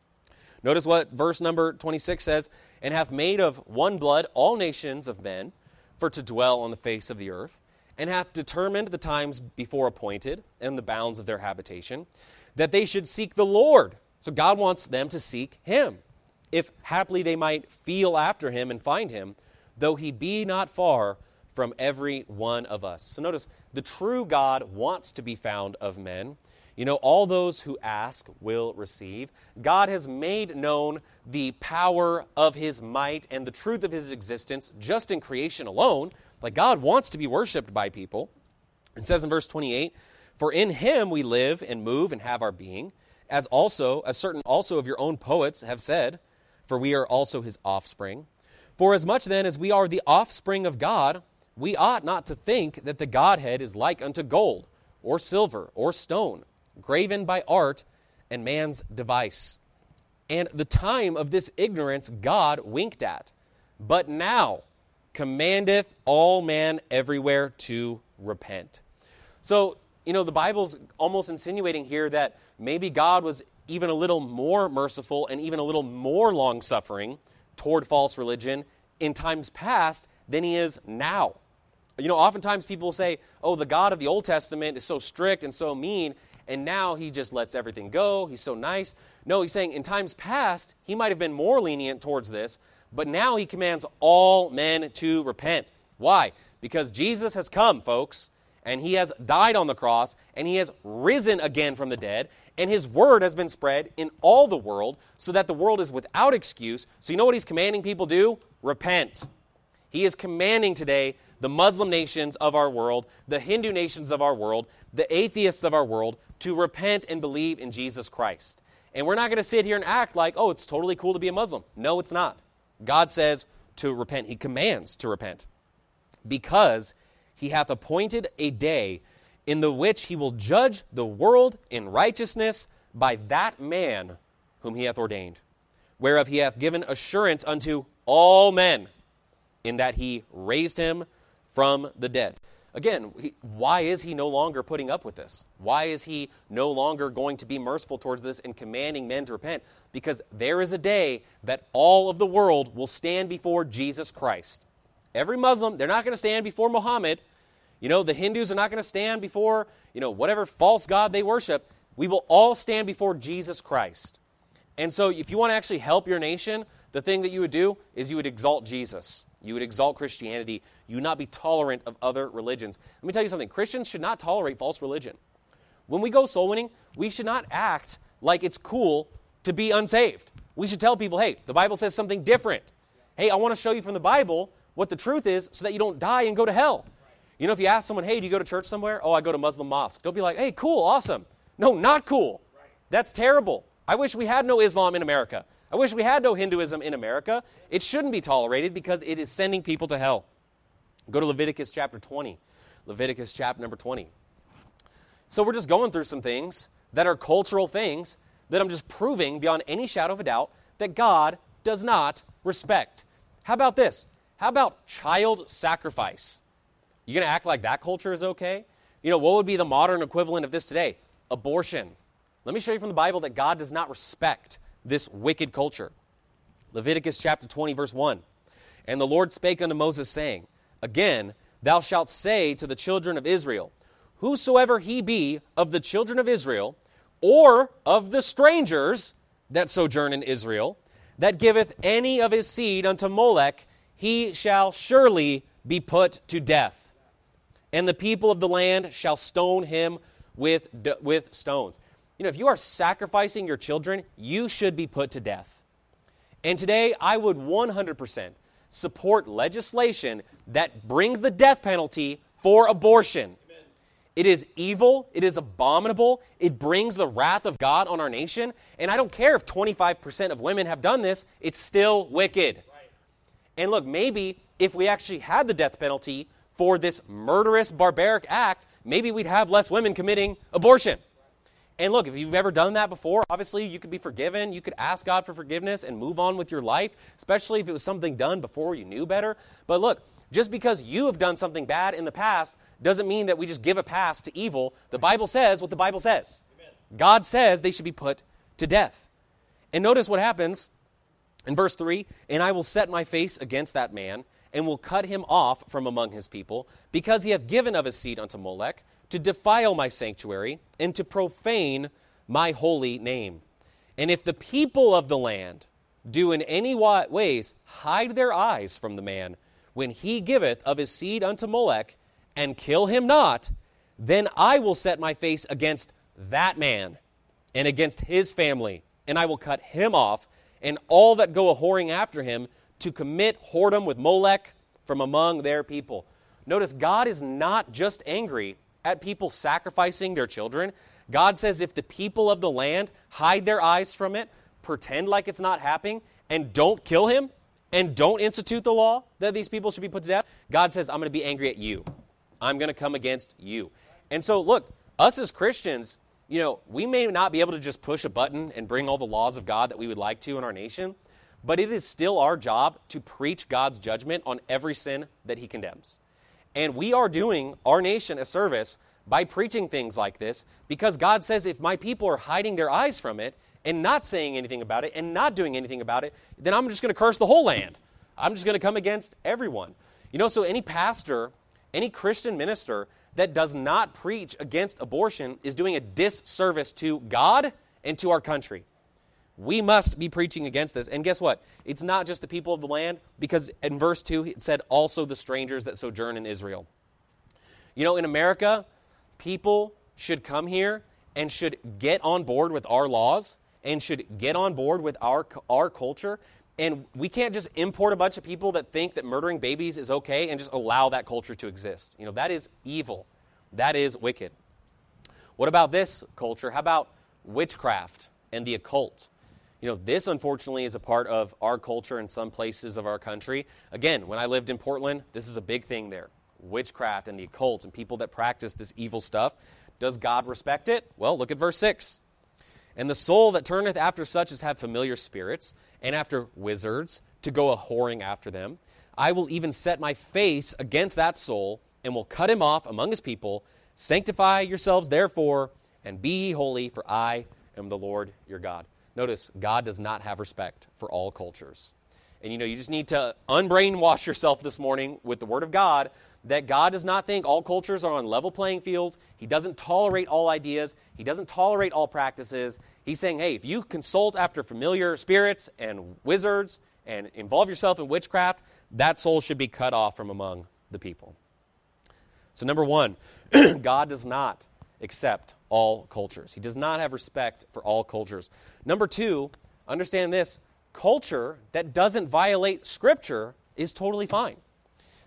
Speaker 4: Notice what verse number 26 says, and hath made of one blood all nations of men for to dwell on the face of the earth, and hath determined the times before appointed and the bounds of their habitation, that they should seek the Lord. So God wants them to seek him, if haply they might feel after him and find him, though he be not far from every one of us. So notice, the true God wants to be found of men. All those who ask will receive. God has made known the power of his might and the truth of his existence just in creation alone. Like, God wants to be worshipped by people. It says in verse 28, for in him we live and move and have our being, as certain also of your own poets have said, for we are also his offspring. For as much then as we are the offspring of God, we ought not to think that the Godhead is like unto gold, or silver, or stone, graven by art and man's device. And the time of this ignorance God winked at, but now commandeth all men everywhere to repent. So, the Bible's almost insinuating here that maybe God was even a little more merciful and even a little more long-suffering toward false religion in times past than he is now. Oftentimes people say, oh, the God of the Old Testament is so strict and so mean, and now he just lets everything go. He's so nice. No, he's saying in times past, he might have been more lenient towards this, but now he commands all men to repent. Why? Because Jesus has come, folks, and he has died on the cross, and he has risen again from the dead, and his word has been spread in all the world so that the world is without excuse. So you know what he's commanding people do? Repent. He is commanding today the Muslim nations of our world, the Hindu nations of our world, the atheists of our world, to repent and believe in Jesus Christ. And we're not going to sit here and act like, oh, it's totally cool to be a Muslim. No, it's not. God says to repent. He commands to repent. Because he hath appointed a day in the which he will judge the world in righteousness by that man whom he hath ordained, whereof he hath given assurance unto all men, in that he raised him from the dead. Again, why is he no longer putting up with this? Why is he no longer going to be merciful towards this and commanding men to repent? Because there is a day that all of the world will stand before Jesus Christ. Every Muslim, they're not going to stand before Muhammad. The Hindus are not going to stand before, whatever false god they worship. We will all stand before Jesus Christ. And so if you want to actually help your nation, the thing that you would do is you would exalt Jesus. You would exalt Christianity. You would not be tolerant of other religions. Let me tell you something. Christians should not tolerate false religion. When we go soul winning, we should not act like it's cool to be unsaved. We should tell people, hey, the Bible says something different. Hey, I want to show you from the Bible what the truth is so that you don't die and go to hell. You know, if you ask someone, hey, do you go to church somewhere? Oh, I go to Muslim mosque. Don't be like, hey, cool, awesome. No, not cool. That's terrible. I wish we had no Islam in America. I wish we had no Hinduism in America. It shouldn't be tolerated because it is sending people to hell. Go to Leviticus chapter 20. Leviticus chapter number 20. So we're just going through some things that are cultural things that I'm just proving beyond any shadow of a doubt that God does not respect. How about this? How about child sacrifice? You going to act like that culture is okay? You know, what would be the modern equivalent of this today? Abortion. Let me show you from the Bible that God does not respect this wicked culture. Leviticus chapter 20, verse 1. And the Lord spake unto Moses, saying, Again, thou shalt say to the children of Israel, Whosoever he be of the children of Israel, or of the strangers that sojourn in Israel, that giveth any of his seed unto Molech, he shall surely be put to death. And the people of the land shall stone him with stones. You know, if you are sacrificing your children, you should be put to death. And today, I would 100% support legislation that brings the death penalty for abortion. Amen. It is evil. It is abominable. It brings the wrath of God on our nation. And I don't care if 25% of women have done this. It's still wicked. Right. And look, maybe if we actually had the death penalty for this murderous, barbaric act, maybe we'd have less women committing abortion. And look, if you've ever done that before, obviously you could be forgiven. You could ask God for forgiveness and move on with your life, especially if it was something done before you knew better. But look, just because you have done something bad in the past doesn't mean that we just give a pass to evil. The Bible says what the Bible says. Amen. God says they should be put to death. And notice what happens in verse 3, And I will set my face against that man, and will cut him off from among his people, because he hath given of his seed unto Molech, to defile my sanctuary, and to profane my holy name. And if the people of the land do in any ways hide their eyes from the man, when he giveth of his seed unto Molech, and kill him not, then I will set my face against that man, and against his family, and I will cut him off, and all that go a-whoring after him, to commit whoredom with Molech from among their people. Notice, God is not just angry at people sacrificing their children. God says if the people of the land hide their eyes from it, pretend like it's not happening, and don't kill him, and don't institute the law that these people should be put to death, God says, I'm going to be angry at you. I'm going to come against you. And so, look, us as Christians, you know, we may not be able to just push a button and bring all the laws of God that we would like to in our nation, but it is still our job to preach God's judgment on every sin that he condemns. And we are doing our nation a service by preaching things like this, because God says if my people are hiding their eyes from it and not saying anything about it and not doing anything about it, then I'm just going to curse the whole land. I'm just going to come against everyone. You know, so any pastor, any Christian minister that does not preach against abortion is doing a disservice to God and to our country. We must be preaching against this. And guess what? It's not just the people of the land, because in verse 2, it said also the strangers that sojourn in Israel. You know, in America, people should come here and should get on board with our laws and should get on board with our culture. And we can't just import a bunch of people that think that murdering babies is okay and just allow that culture to exist. You know, that is evil. That is wicked. What about this culture? How about witchcraft and the occult? You know, this unfortunately is a part of our culture in some places of our country. Again, when I lived in Portland, this is a big thing there. Witchcraft and the occult and people that practice this evil stuff. Does God respect it? Well, look at verse 6. And the soul that turneth after such as have familiar spirits, and after wizards, to go a-whoring after them, I will even set my face against that soul, and will cut him off among his people. Sanctify yourselves therefore, and be ye holy, for I am the Lord your God. Notice, God does not have respect for all cultures. And you know, you just need to unbrainwash yourself this morning with the Word of God, that God does not think all cultures are on level playing fields. He doesn't tolerate all ideas. He doesn't tolerate all practices. He's saying, hey, if you consult after familiar spirits and wizards and involve yourself in witchcraft, that soul should be cut off from among the people. So number one, God does not accept all cultures. He does not have respect for all cultures. Number two, understand this, culture that doesn't violate Scripture is totally fine.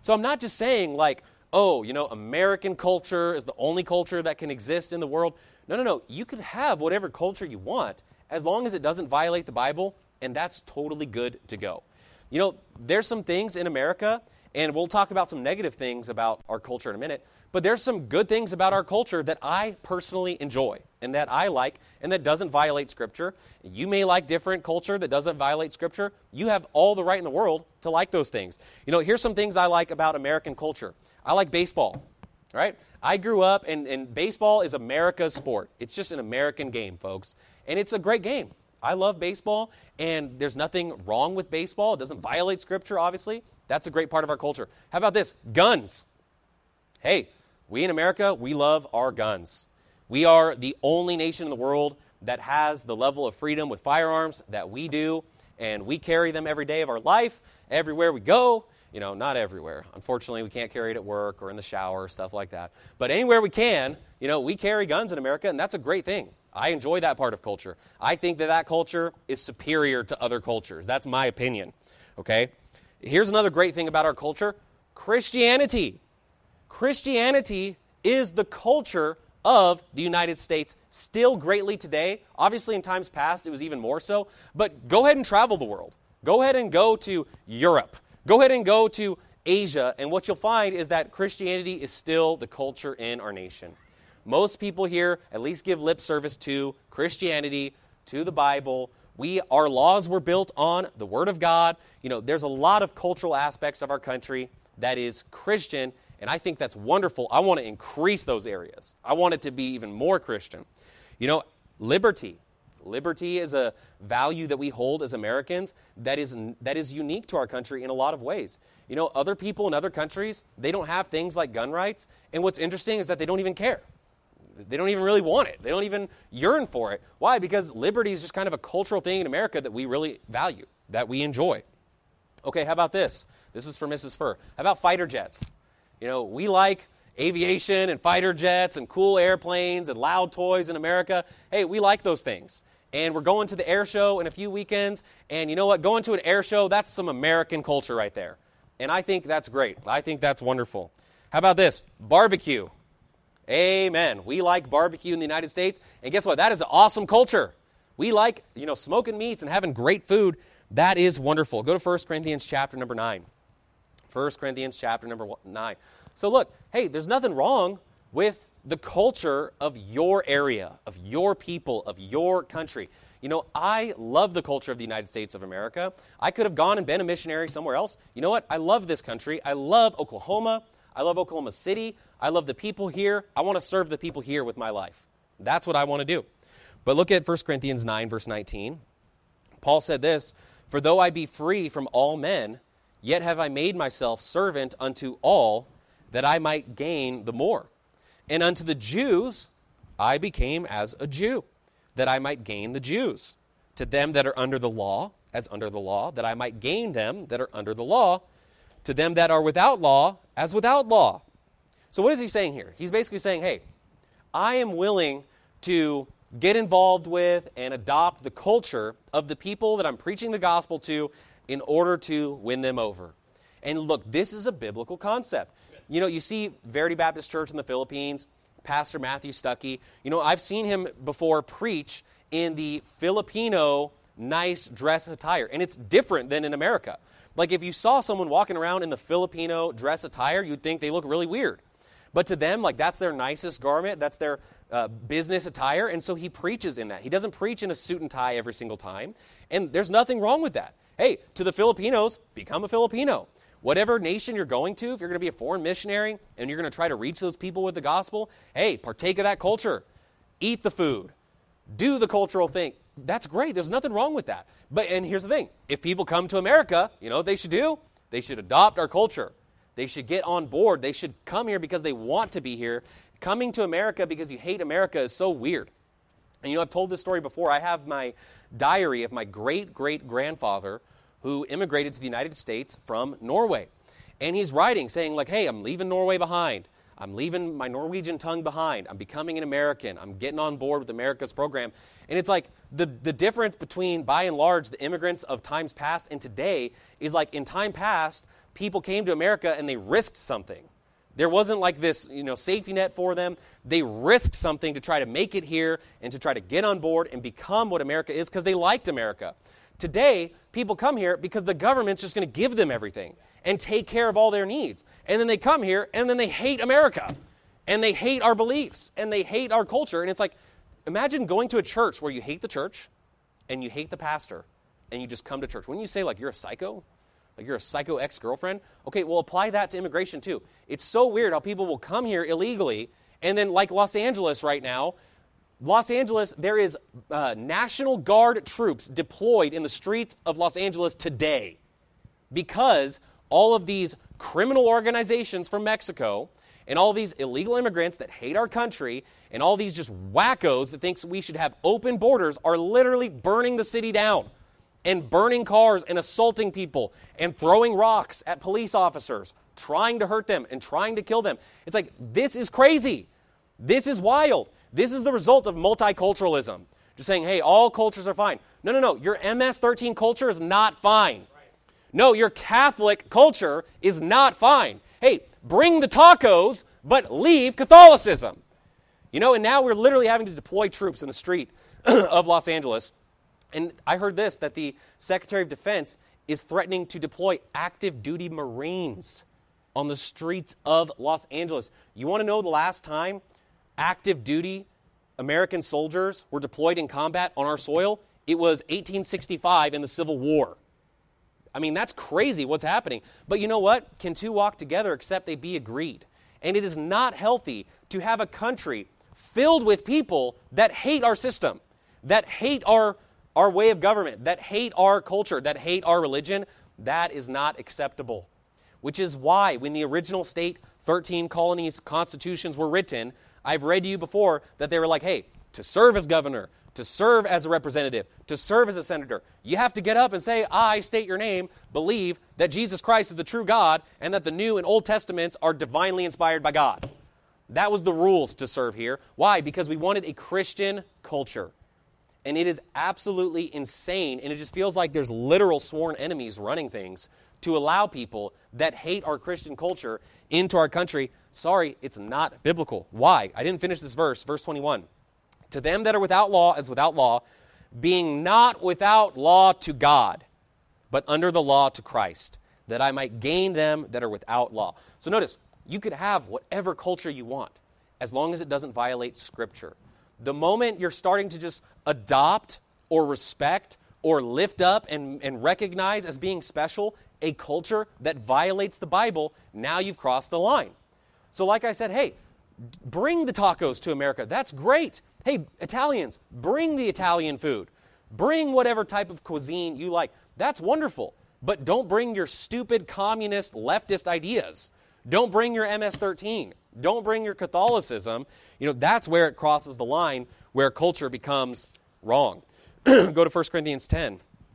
Speaker 4: So I'm not just saying like, oh, American culture is the only culture that can exist in the world. No. You can have whatever culture you want as long as it doesn't violate the Bible, and that's totally good to go. There's some things in America, and we'll talk about some negative things about our culture in a minute, but there's some good things about our culture that I personally enjoy and that I like and that doesn't violate Scripture. You may like different culture that doesn't violate Scripture. You have all the right in the world to like those things. Here's some things I like about American culture. I like baseball, right? I grew up, and baseball is America's sport. It's just an American game, folks, and it's a great game. I love baseball, and there's nothing wrong with baseball. It doesn't violate Scripture, obviously. That's a great part of our culture. How about this? Guns. Hey, we in America, we love our guns. We are the only nation in the world that has the level of freedom with firearms that we do, and we carry them every day of our life, everywhere we go. Not everywhere. Unfortunately, we can't carry it at work or in the shower, stuff like that. But anywhere we can, we carry guns in America, and that's a great thing. I enjoy that part of culture. I think that culture is superior to other cultures. That's my opinion, okay? Here's another great thing about our culture, Christianity. Christianity is the culture of the United States still greatly today. Obviously, in times past, it was even more so. But go ahead and travel the world. Go ahead and go to Europe. Go ahead and go to Asia, and what you'll find is that Christianity is still the culture in our nation. Most people here at least give lip service to Christianity, to the Bible. Our laws were built on the Word of God. There's a lot of cultural aspects of our country that is Christian, and I think that's wonderful. I want to increase those areas. I want it to be even more Christian. Liberty. Liberty is a value that we hold as Americans that is unique to our country in a lot of ways. Other people in other countries, they don't have things like gun rights, and what's interesting is that they don't even care. They don't even really want it. They don't even yearn for it. Why? Because liberty is just kind of a cultural thing in America that we really value, that we enjoy. Okay, how about this? This is for Mrs. Furr. How about fighter jets? We like aviation and fighter jets and cool airplanes and loud toys in America. Hey, we like those things. And we're going to the air show in a few weekends. And you know what? Going to an air show, that's some American culture right there. And I think that's great. I think that's wonderful. How about this? Barbecue. Amen. We like barbecue in the United States. And guess what? That is an awesome culture. We like, smoking meats and having great food. That is wonderful. Go to 1 Corinthians chapter number 9. 1 Corinthians chapter number 9. So look, hey, there's nothing wrong with the culture of your area, of your people, of your country. I love the culture of the United States of America. I could have gone and been a missionary somewhere else. You know what? I love this country. I love Oklahoma. I love Oklahoma City. I love the people here. I want to serve the people here with my life. That's what I want to do. But look at 1 Corinthians 9, verse 19. Paul said this, "For though I be free from all men, yet have I made myself servant unto all, that I might gain the more. And unto the Jews I became as a Jew, that I might gain the Jews. To them that are under the law, as under the law, that I might gain them that are under the law. To them that are without law, as without law." So what is he saying here? He's basically saying, hey, I am willing to get involved with and adopt the culture of the people that I'm preaching the gospel to in order to win them over. And look, this is a biblical concept. You see Verity Baptist Church in the Philippines, Pastor Matthew Stuckey. I've seen him before preach in the Filipino nice dress attire, and it's different than in America. Like if you saw someone walking around in the Filipino dress attire, you'd think they look really weird. But to them, that's their nicest garment, that's their business attire, and so he preaches in that. He doesn't preach in a suit and tie every single time, and there's nothing wrong with that. Hey, to the Filipinos, become a Filipino. Whatever nation you're going to, if you're going to be a foreign missionary and you're going to try to reach those people with the gospel, hey, partake of that culture. Eat the food. Do the cultural thing. That's great. There's nothing wrong with that. And here's the thing. If people come to America, what they should do? They should adopt our culture. They should get on board. They should come here because they want to be here. Coming to America because you hate America is so weird. And I've told this story before. I have my diary of my great-great-grandfather who immigrated to the United States from Norway. And he's writing, saying hey, I'm leaving Norway behind. I'm leaving my Norwegian tongue behind. I'm becoming an American. I'm getting on board with America's program. And it's the difference between, by and large, the immigrants of times past and today is in time past, people came to America and they risked something. There wasn't like this, safety net for them. They risked something to try to make it here and to try to get on board and become what America is because they liked America. Today, people come here because the government's just going to give them everything and take care of all their needs. And then they come here and then they hate America and they hate our beliefs and they hate our culture. And it's like, imagine going to a church where you hate the church and you hate the pastor and you just come to church. When you say like you're a psycho, like you're a psycho ex-girlfriend, okay, well apply that to immigration too. It's so weird how people will come here illegally and then like Los Angeles right now, there is National Guard troops deployed in the streets of Los Angeles today because all of these criminal organizations from Mexico and all these illegal immigrants that hate our country and all these just wackos that thinks we should have open borders are literally burning the city down and burning cars and assaulting people and throwing rocks at police officers, trying to hurt them and trying to kill them. It's like, this is crazy. This is wild. This is the result of multiculturalism. Just saying, hey, all cultures are fine. No. Your MS-13 culture is not fine. No, your Catholic culture is not fine. Hey, bring the tacos, but leave Catholicism. And now we're literally having to deploy troops in the street of Los Angeles. And I heard this, that the Secretary of Defense is threatening to deploy active duty Marines on the streets of Los Angeles. You want to know the last time active duty American soldiers were deployed in combat on our soil? It was 1865 in the Civil War. I mean, that's crazy what's happening. But you know what? Can two walk together except they be agreed? And it is not healthy to have a country filled with people that hate our system, that hate our way of government, that hate our culture, that hate our religion. That is not acceptable. Which is why when the original state 13 colonies constitutions were written, I've read to you before that they were like, hey, to serve as governor, to serve as a representative, to serve as a senator, you have to get up and say, I state your name, believe that Jesus Christ is the true God, and that the New and Old Testaments are divinely inspired by God. That was the rules to serve here. Why? Because we wanted a Christian culture. And it is absolutely insane, and it just feels like there's literal sworn enemies running things to allow people that hate our Christian culture into our country. Sorry, it's not biblical. Why? I didn't finish this verse, verse 21. To them that are without law as without law, being not without law to God, but under the law to Christ, that I might gain them that are without law. So notice, you could have whatever culture you want, as long as it doesn't violate Scripture. The moment you're starting to just adopt or respect or lift up and recognize as being special a culture that violates the Bible, now you've crossed the line. So like I said, hey, bring the tacos to America. That's great. Hey, Italians, bring the Italian food. Bring whatever type of cuisine you like. That's wonderful. But don't bring your stupid communist leftist ideas. Don't bring your MS-13. Don't bring your Catholicism. That's where it crosses the line, where culture becomes wrong. Go to 1 Corinthians 10.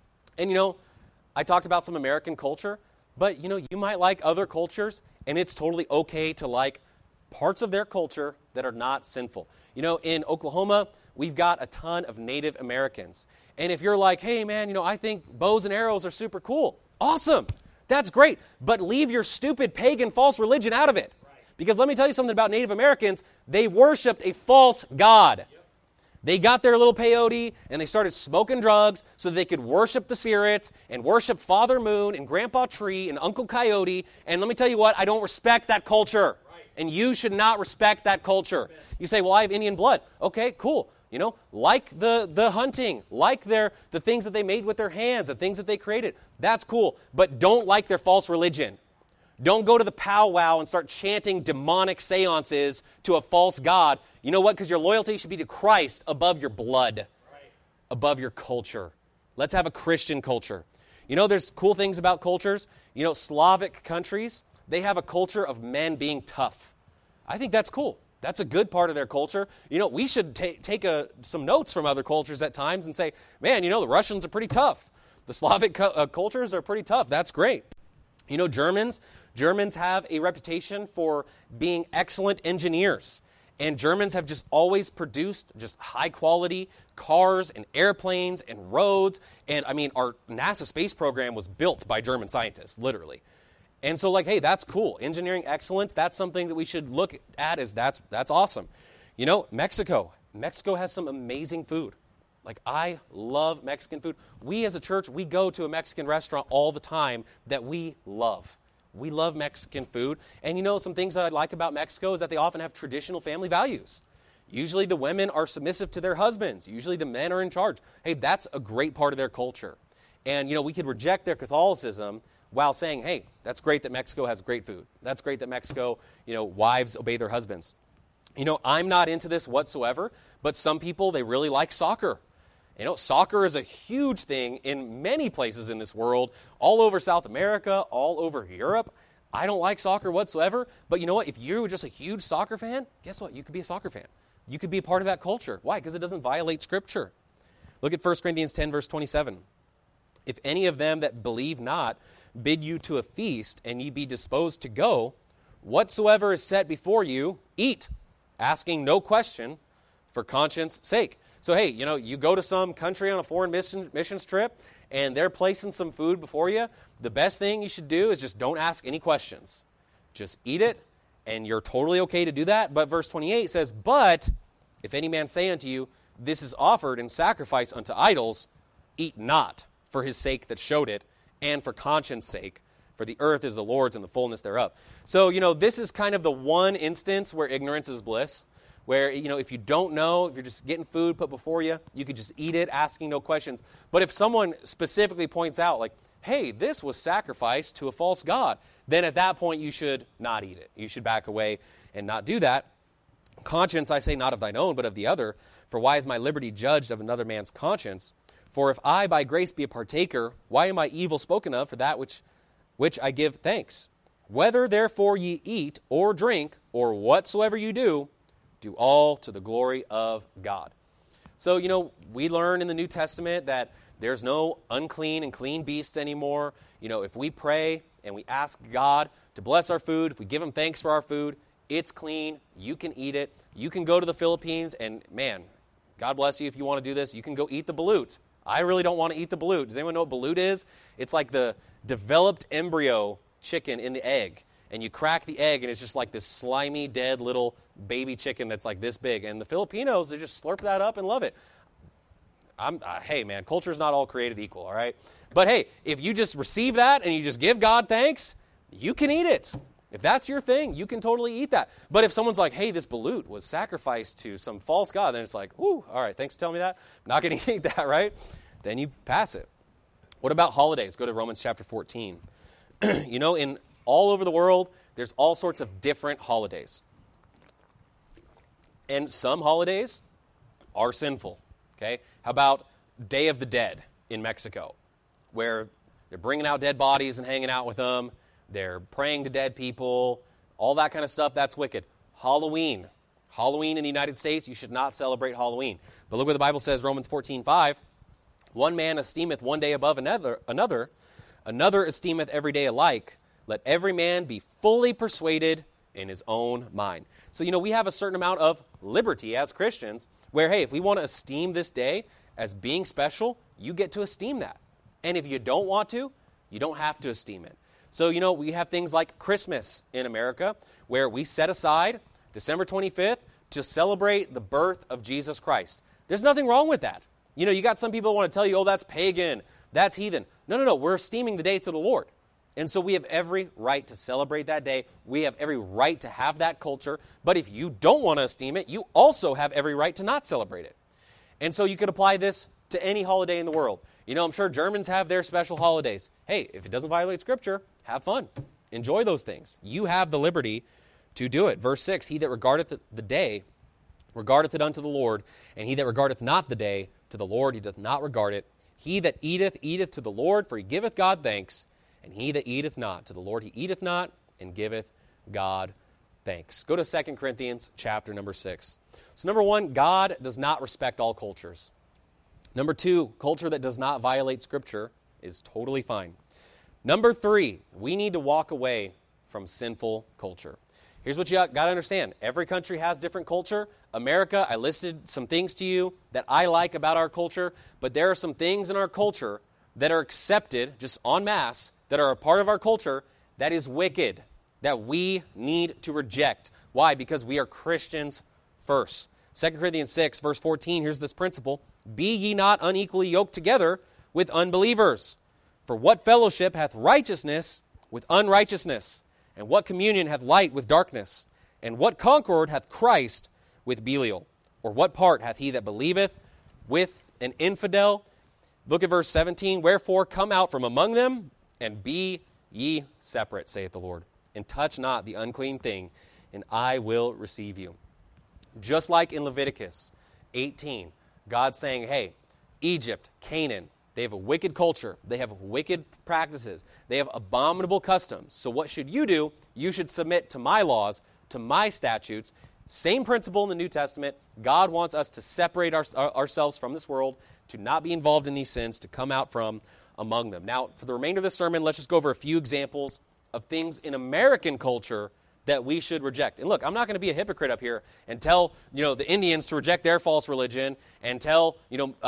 Speaker 4: And I talked about some American culture, but you might like other cultures, and it's totally okay to like parts of their culture that are not sinful. In Oklahoma, we've got a ton of Native Americans. And if you're like, hey man, I think bows and arrows are super cool. Awesome. That's great. But leave your stupid pagan false religion out of it. Because let me tell you something about Native Americans. They worshipped a false god. They got their little peyote and they started smoking drugs so they could worship the spirits and worship Father Moon and Grandpa Tree and Uncle Coyote. And let me tell you what, I don't respect that culture. And you should not respect that culture. You say, well, I have Indian blood. Okay, cool. Like the hunting, like the things that they made with their hands, the things that they created. That's cool. But don't like their false religion. Don't go to the powwow and start chanting demonic seances to a false god. You know what? Because your loyalty should be to Christ above your blood, above your culture. Let's have a Christian culture. There's cool things about cultures. Slavic countries, they have a culture of men being tough. I think that's cool. That's a good part of their culture. We should take some notes from other cultures at times and say, man, the Russians are pretty tough. The Slavic cultures are pretty tough. That's great. Germans have a reputation for being excellent engineers. And Germans have just always produced just high-quality cars and airplanes and roads. And, our NASA space program was built by German scientists, literally. And so, like, hey, that's cool. Engineering excellence, that's something that we should look at as that's awesome. You know, Mexico has some amazing food. Like, I love Mexican food. We as a church, we go to a Mexican restaurant all the time that we love. We love Mexican food. And you know, some things that I like about Mexico is that they often have traditional family values. Usually the women are submissive to their husbands. Usually the men are in charge. Hey, that's a great part of their culture. And, you know, we could reject their Catholicism while saying, hey, that's great that Mexico has great food. That's great that Mexico, you know, wives obey their husbands. You know, I'm not into this whatsoever, but some people, they really like soccer. You know, soccer is a huge thing in many places in this world, all over South America, all over Europe. I don't like soccer whatsoever, but you know what? If you're just a huge soccer fan, guess what? You could be a soccer fan. You could be a part of that culture. Why? Because it doesn't violate Scripture. Look at 1 Corinthians 10, verse 27. If any of them that believe not bid you to a feast, and ye be disposed to go, whatsoever is set before you, eat, asking no question for conscience sake. So, hey, you know, you go to some country on a foreign missions trip, and they're placing some food before you. The best thing you should do is just don't ask any questions. Just eat it, and you're totally okay to do that. But verse 28 says, but if any man say unto you, this is offered in sacrifice unto idols, eat not for his sake that showed it, and for conscience sake, for the earth is the Lord's and the fullness thereof. So, you know, this is kind of the one instance where ignorance is bliss, where, you know, if you don't know, if you're just getting food put before you, you could just eat it, asking no questions. But if someone specifically points out, like, hey, this was sacrificed to a false god, then at that point you should not eat it. You should back away and not do that. Conscience, I say, not of thine own, but of the other. For why is my liberty judged of another man's conscience? For if I by grace be a partaker, why am I evil spoken of for that which I give thanks? Whether therefore ye eat or drink, or whatsoever you do all to the glory of God. So, you know, we learn in the New Testament that there's no unclean and clean beasts anymore. You know, if we pray and we ask God to bless our food, if we give him thanks for our food, it's clean. You can eat it. You can go to the Philippines and, man, God bless you if you want to do this. You can go eat the balut. I really don't want to eat the balut. Does anyone know what balut is? It's like the developed embryo chicken in the egg. And you crack the egg, and it's just like this slimy, dead little baby chicken that's like this big. And the Filipinos, they just slurp that up and love it. Hey, man, culture's not all created equal, all right? But hey, if you just receive that and you just give God thanks, you can eat it. If that's your thing, you can totally eat that. But if someone's like, hey, this balut was sacrificed to some false god, then it's like, whoo, all right, thanks for telling me that. I'm not going to eat that, right? Then you pass it. What about holidays? Go to Romans chapter 14. You know, in all over the world, there's all sorts of different holidays. And some holidays are sinful, okay? How about Day of the Dead in Mexico, where they're bringing out dead bodies and hanging out with them. They're praying to dead people, all that kind of stuff. That's wicked. Halloween in the United States, you should not celebrate Halloween. But look what the Bible says, Romans 14:5. One man esteemeth one day above another esteemeth every day alike. Let every man be fully persuaded in his own mind. So, you know, we have a certain amount of liberty as Christians where, hey, if we want to esteem this day as being special, you get to esteem that. And if you don't want to, you don't have to esteem it. So, you know, we have things like Christmas in America where we set aside December 25th to celebrate the birth of Jesus Christ. There's nothing wrong with that. You know, you got some people who want to tell you, oh, that's pagan, that's heathen. No, we're esteeming the dates of the Lord. And so we have every right to celebrate that day. We have every right to have that culture. But if you don't want to esteem it, you also have every right to not celebrate it. And so you could apply this to any holiday in the world. You know, I'm sure Germans have their special holidays. Hey, if it doesn't violate Scripture, have fun. Enjoy those things. You have the liberty to do it. Verse 6, he that regardeth the day regardeth it unto the Lord, and he that regardeth not the day to the Lord, he doth not regard it. He that eateth, eateth to the Lord, for he giveth God thanks. And he that eateth not, to the Lord he eateth not, and giveth God thanks. Go to 2 Corinthians chapter number 6. So number 1, God does not respect all cultures. Number 2, culture that does not violate Scripture is totally fine. Number 3, we need to walk away from sinful culture. Here's what you got to understand. Every country has different culture. America, I listed some things to you that I like about our culture, but there are some things in our culture that are accepted just en masse, that are a part of our culture, that is wicked, that we need to reject. Why? Because we are Christians first. 2 Corinthians 6, verse 14, here's this principle. Be ye not unequally yoked together with unbelievers. For what fellowship hath righteousness with unrighteousness? And what communion hath light with darkness? And what concord hath Christ with Belial? Or what part hath he that believeth with an infidel? Look at verse 17. Wherefore come out from among them, and be ye separate, saith the Lord, and touch not the unclean thing, and I will receive you. Just like in Leviticus 18, God's saying, hey, Egypt, Canaan, they have a wicked culture. They have wicked practices. They have abominable customs. So what should you do? You should submit to my laws, to my statutes. Same principle in the New Testament. God wants us to separate ourselves from this world, to not be involved in these sins, to come out from among them. Now, for the remainder of this sermon, let's just go over a few examples of things in American culture that we should reject. And look, I'm not going to be a hypocrite up here and tell, the Indians to reject their false religion and tell,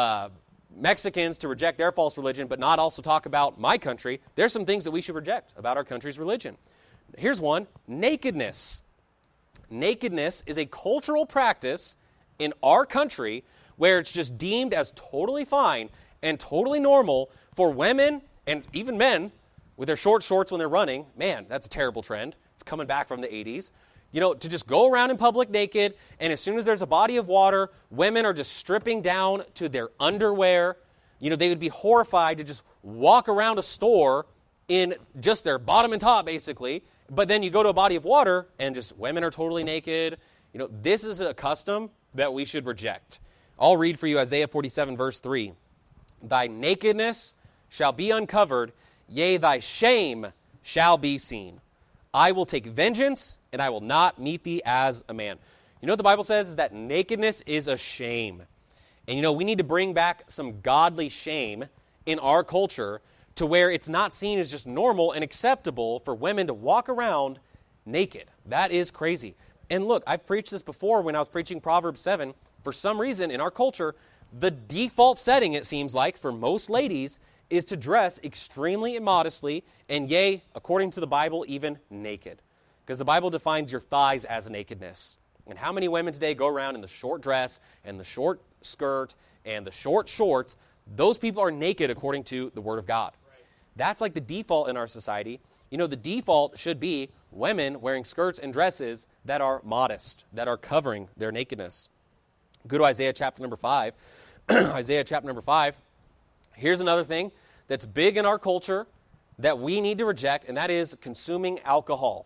Speaker 4: Mexicans to reject their false religion, but not also talk about my country. There's some things that we should reject about our country's religion. Here's one, nakedness. Nakedness is a cultural practice in our country where it's just deemed as totally fine and totally normal for women and even men with their short shorts when they're running. Man, that's a terrible trend. It's coming back from the 80s. To just go around in public naked, and as soon as there's a body of water, women are just stripping down to their underwear. They would be horrified to just walk around a store in just their bottom and top, basically. But then you go to a body of water, and just women are totally naked. This is a custom that we should reject. I'll read for you Isaiah 47, verse 3. Thy nakedness shall be uncovered, yea, thy shame shall be seen. I will take vengeance, and I will not meet thee as a man. What the Bible says is that nakedness is a shame. And we need to bring back some godly shame in our culture to where it's not seen as just normal and acceptable for women to walk around naked. That is crazy. And look, I've preached this before when I was preaching Proverbs 7. For some reason in our culture, the default setting, it seems like, for most ladies is to dress extremely immodestly and, yea, according to the Bible, even naked. Because the Bible defines your thighs as nakedness. And how many women today go around in the short dress and the short skirt and the short shorts? Those people are naked according to the Word of God. Right. That's like the default in our society. The default should be women wearing skirts and dresses that are modest, that are covering their nakedness. Go to Isaiah chapter number 5. Isaiah chapter number 5. Here's another thing that's big in our culture that we need to reject, and that is consuming alcohol.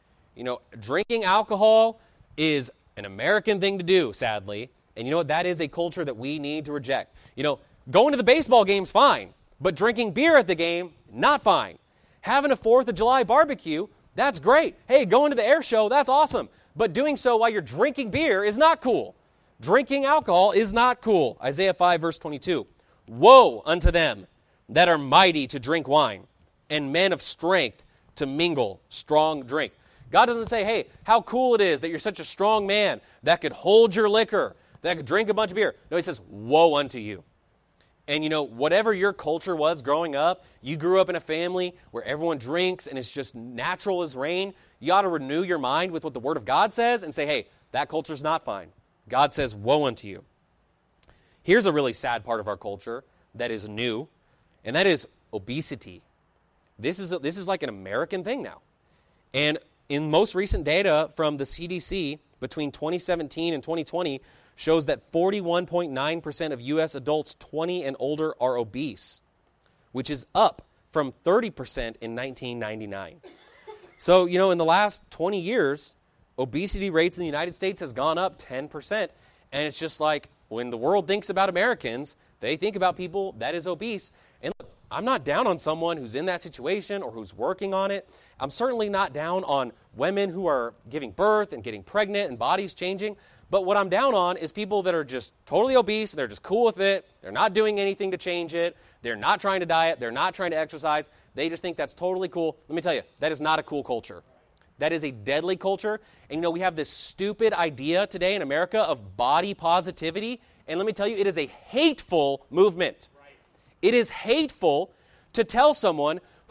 Speaker 4: Drinking alcohol is an American thing to do, sadly. And you know what? That is a culture that we need to reject. Going to the baseball game's fine, but drinking beer at the game, not fine. Having a 4th of July barbecue, that's great. Hey, going to the air show, that's awesome. But doing so while you're drinking beer is not cool. Drinking alcohol is not cool. Isaiah 5, verse 22. Woe unto them that are mighty to drink wine, and men of strength to mingle strong drink. God doesn't say, hey, how cool it is that you're such a strong man that could hold your liquor, that could drink a bunch of beer. No, he says, woe unto you. And whatever your culture was growing up, you grew up in a family where everyone drinks and it's just natural as rain. You ought to renew your mind with what the Word of God says and say, hey, that culture's not fine. God says, woe unto you. Here's a really sad part of our culture that is new, and that is obesity. This is like an American thing now. And in most recent data from the CDC between 2017 and 2020 shows that 41.9% of U.S. adults 20 and older are obese, which is up from 30% in 1999. So, in the last 20 years, obesity rates in the United States has gone up 10%. And it's just like when the world thinks about Americans, they think about people that is obese. And look, I'm not down on someone who's in that situation or who's working on it. I'm certainly not down on women who are giving birth and getting pregnant and bodies changing. But what I'm down on is people that are just totally obese. They're just cool with it. They're not doing anything to change it. They're not trying to diet. They're not trying to exercise. They just think that's totally cool. Let me tell you, that is not a cool culture. That is a deadly culture. And we have this stupid idea today in America of body positivity. And let me tell you, it is a hateful movement. Right. It is hateful to tell someone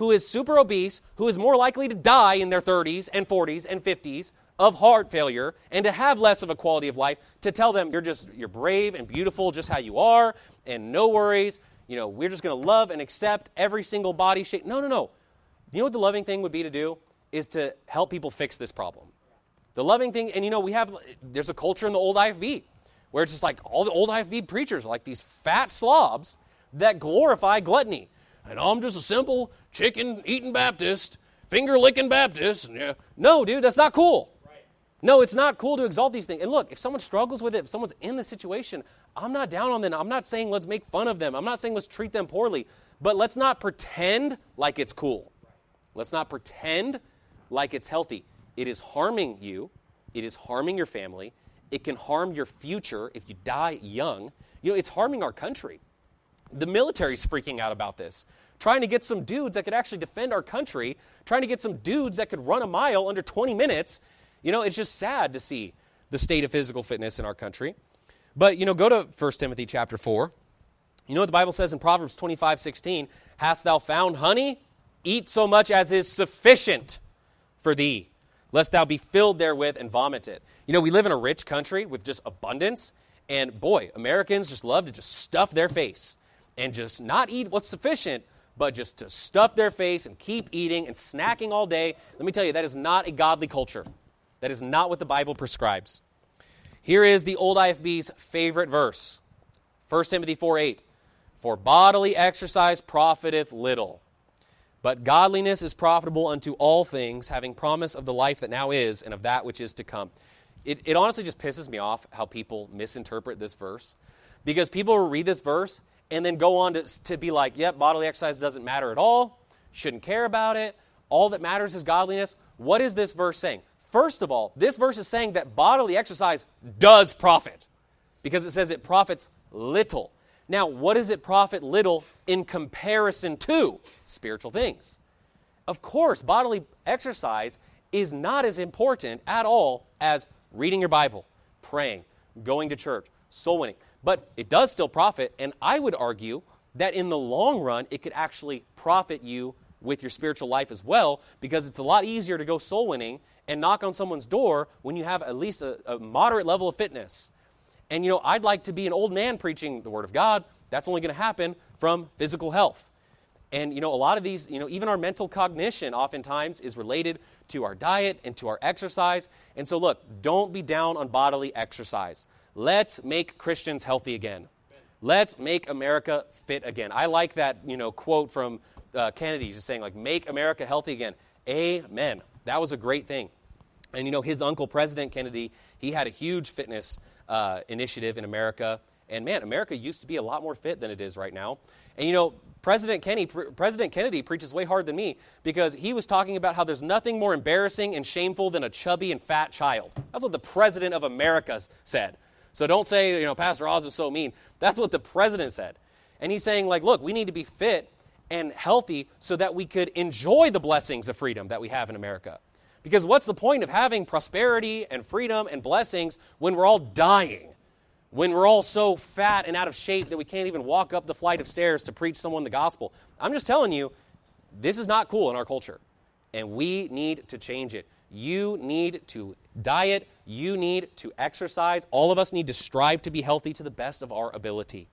Speaker 4: who is super obese, who is more likely to die in their 30s and 40s and 50s of heart failure and to have less of a quality of life, to tell them you're brave and beautiful just how you are and no worries. We're just going to love and accept every single body shape. No. You know what the loving thing would be to do? Is to help people fix this problem. The loving thing, and there's a culture in the old IFB where it's just like all the old IFB preachers are like these fat slobs that glorify gluttony. And I'm just a simple chicken-eating Baptist, finger-licking Baptist. Yeah. No, dude, that's not cool. Right. No, it's not cool to exalt these things. And look, if someone struggles with it, if someone's in the situation, I'm not down on them. I'm not saying let's make fun of them. I'm not saying let's treat them poorly. But let's not pretend like it's cool. Right. Let's not pretend like it's healthy. It is harming you. It is harming your family. It can harm your future if you die young. It's harming our country. The military's freaking out about this, trying to get some dudes that could actually defend our country, trying to get some dudes that could run a mile under 20 minutes. It's just sad to see the state of physical fitness in our country. But, go to 1 Timothy chapter 4. You know what the Bible says in Proverbs 25:16? Hast thou found honey? Eat so much as is sufficient for thee, lest thou be filled therewith and vomit it. We live in a rich country with just abundance, and boy, Americans just love to just stuff their face and just not eat what's sufficient, but just to stuff their face and keep eating and snacking all day. Let me tell you, that is not a godly culture. That is not what the Bible prescribes. Here is the old IFB's favorite verse, 1 Timothy 4:8. For bodily exercise profiteth little, but godliness is profitable unto all things, having promise of the life that now is and of that which is to come. It honestly just pisses me off how people misinterpret this verse, because people will read this verse and then go on to be like, yep, bodily exercise doesn't matter at all, shouldn't care about it, all that matters is godliness. What is this verse saying? First of all, this verse is saying that bodily exercise does profit, because it says it profits little. Now, what does it profit little in comparison to spiritual things? Of course, bodily exercise is not as important at all as reading your Bible, praying, going to church, soul winning. But it does still profit, and I would argue that in the long run, it could actually profit you with your spiritual life as well, because it's a lot easier to go soul winning and knock on someone's door when you have at least a moderate level of fitness. And, I'd like to be an old man preaching the Word of God. That's only going to happen from physical health. And, a lot of these, even our mental cognition oftentimes is related to our diet and to our exercise. And so, look, don't be down on bodily exercise. Let's make Christians healthy again. Let's make America fit again. I like that, quote from Kennedy, just saying, like, make America healthy again. Amen. That was a great thing. And, his uncle, President Kennedy, he had a huge fitness initiative in America. And, man, America used to be a lot more fit than it is right now. And, President Kennedy preaches way harder than me, because he was talking about how there's nothing more embarrassing and shameful than a chubby and fat child. That's what the President of America said. So don't say, Pastor Oz is so mean. That's what the President said. And he's saying, like, look, we need to be fit and healthy so that we could enjoy the blessings of freedom that we have in America. Because what's the point of having prosperity and freedom and blessings when we're all dying? When we're all so fat and out of shape that we can't even walk up the flight of stairs to preach someone the gospel? I'm just telling you, this is not cool in our culture, and we need to change it. You need to diet. You need to exercise. All of us need to strive to be healthy to the best of our ability.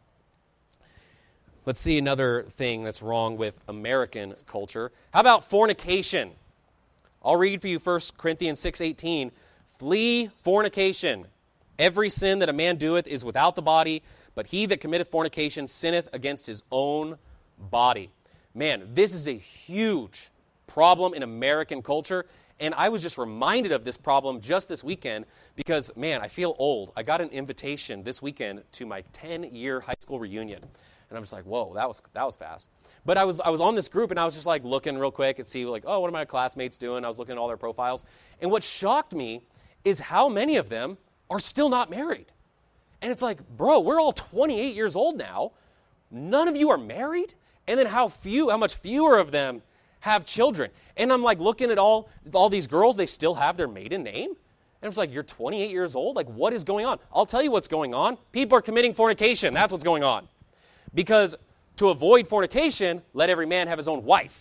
Speaker 4: Let's see another thing that's wrong with American culture. How about fornication? I'll read for you 1 Corinthians 6:18. Flee fornication. Every sin that a man doeth is without the body, but he that committeth fornication sinneth against his own body. Man, this is a huge problem in American culture, and I was just reminded of this problem just this weekend because, man, I feel old. I got an invitation this weekend to my 10-year high school reunion, and I'm just like, whoa, that was fast. But I was on this group, and I was just like looking real quick and see, like, oh, what are my classmates doing? I was looking at all their profiles, and what shocked me is how many of them are still not married. And it's like, bro, we're all 28 years old now. None of you are married? And then how much fewer of them have children? And I'm like looking at all these girls, they still have their maiden name. And it's like, you're 28 years old? Like, what is going on? I'll tell you what's going on. People are committing fornication. That's what's going on. Because to avoid fornication, let every man have his own wife.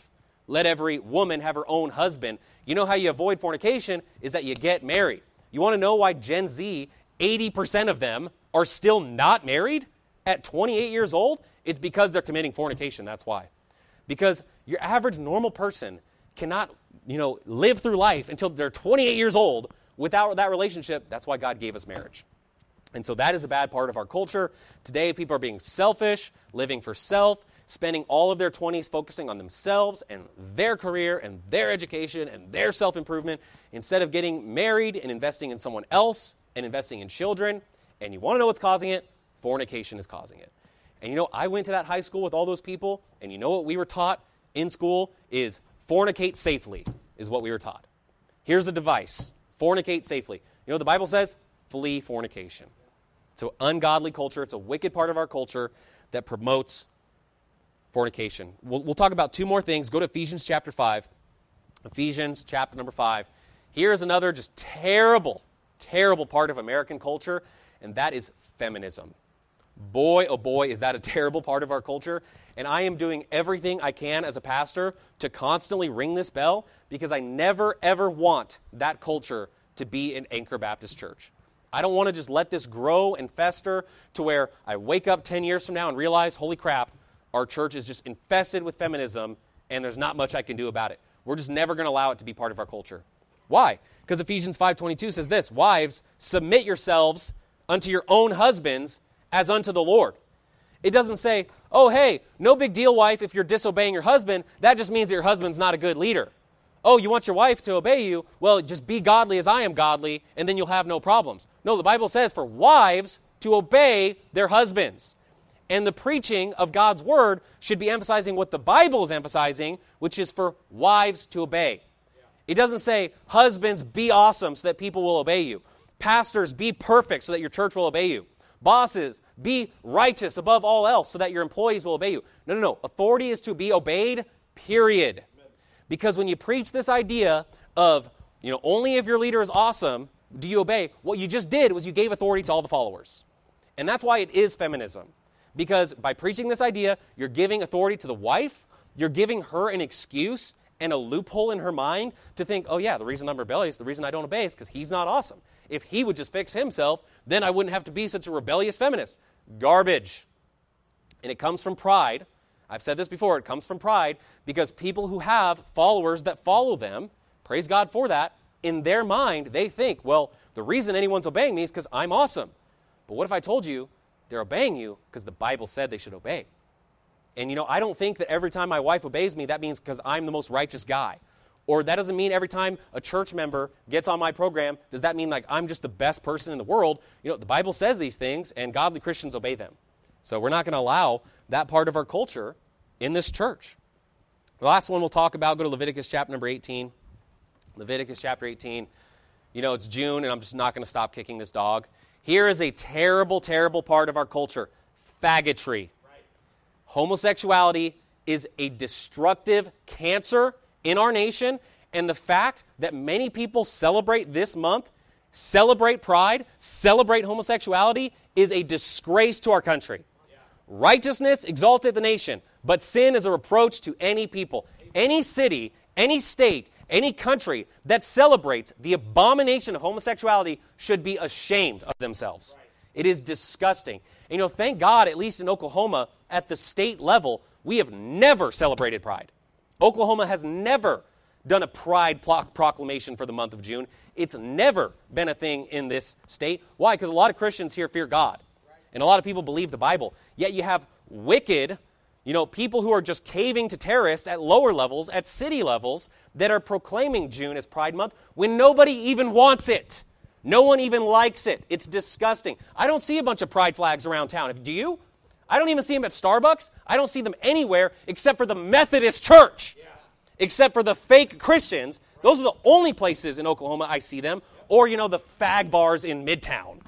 Speaker 4: Let every woman have her own husband. You know how you avoid fornication is that you get married. You want to know why Gen Z, 80% of them are still not married at 28 years old? It's because they're committing fornication. That's why. Because your average normal person cannot, live through life until they're 28 years old without that relationship. That's why God gave us marriage. And so that is a bad part of our culture. Today, people are being selfish, living for self, spending all of their 20s focusing on themselves and their career and their education and their self-improvement instead of getting married and investing in someone else and investing in children. And you want to know what's causing it? Fornication is causing it. And I went to that high school with all those people, and you know what we were taught in school is fornicate safely is what we were taught. Here's a device. Fornicate safely. You know what the Bible says? Flee fornication. It's an ungodly culture. It's a wicked part of our culture that promotes fornication. We'll talk about two more things. Go to Ephesians chapter 5. Ephesians chapter number 5. Here's another just terrible, terrible part of American culture, and that is feminism. Boy, oh boy, is that a terrible part of our culture. And I am doing everything I can as a pastor to constantly ring this bell because I never, ever want that culture to be in Anchor Baptist Church. I don't want to just let this grow and fester to where I wake up 10 years from now and realize, holy crap, our church is just infested with feminism and there's not much I can do about it. We're just never going to allow it to be part of our culture. Why? Because Ephesians 5:22 says this, wives, submit yourselves unto your own husbands as unto the Lord. It doesn't say, oh, hey, no big deal, wife, if you're disobeying your husband. That just means that your husband's not a good leader. Oh, you want your wife to obey you? Well, just be godly as I am godly, and then you'll have no problems. No, the Bible says for wives to obey their husbands. And the preaching of God's word should be emphasizing what the Bible is emphasizing, which is for wives to obey. It doesn't say, husbands, be awesome so that people will obey you. Pastors, be perfect so that your church will obey you. Bosses, be righteous above all else so that your employees will obey you. No. Authority is to be obeyed, period. Because when you preach this idea of, only if your leader is awesome do you obey, what you just did was you gave authority to all the followers. And that's why it is feminism. Because by preaching this idea, you're giving authority to the wife, you're giving her an excuse and a loophole in her mind to think, oh yeah, the reason I'm rebellious, the reason I don't obey is because he's not awesome. If he would just fix himself, then I wouldn't have to be such a rebellious feminist. Garbage. And it comes from pride. I've said this before, it comes from pride because people who have followers that follow them, praise God for that, in their mind, they think, well, the reason anyone's obeying me is because I'm awesome. But what if I told you they're obeying you because the Bible said they should obey? And I don't think that every time my wife obeys me, that means because I'm the most righteous guy. Or that doesn't mean every time a church member gets on my program, does that mean like I'm just the best person in the world? The Bible says these things, and godly Christians obey them. So we're not going to allow that part of our culture in this church. The last one we'll talk about, go to Leviticus chapter number 18. Leviticus chapter 18. It's June, and I'm just not going to stop kicking this dog. Here is a terrible, terrible part of our culture. Faggotry. Right. Homosexuality is a destructive cancer in our nation, and the fact that many people celebrate this month, celebrate pride, celebrate homosexuality, is a disgrace to our country. Yeah. Righteousness exalteth the nation, but sin is a reproach to any people. Any city, any state, any country that celebrates the abomination of homosexuality should be ashamed of themselves. Right. It is disgusting. And thank God, at least in Oklahoma, at the state level, we have never celebrated pride. Oklahoma has never done a pride proclamation for the month of June. It's never been a thing in this state. Why? Because a lot of Christians here fear God. And a lot of people believe the Bible. Yet you have wicked, people who are just caving to terrorists at lower levels, at city levels, that are proclaiming June as Pride Month when nobody even wants it. No one even likes it. It's disgusting. I don't see a bunch of pride flags around town. Do you? I don't even see them at Starbucks. I don't see them anywhere except for the Methodist Church. Yeah. Except for the fake Christians. Those are the only places in Oklahoma I see them. Or, the fag bars in Midtown.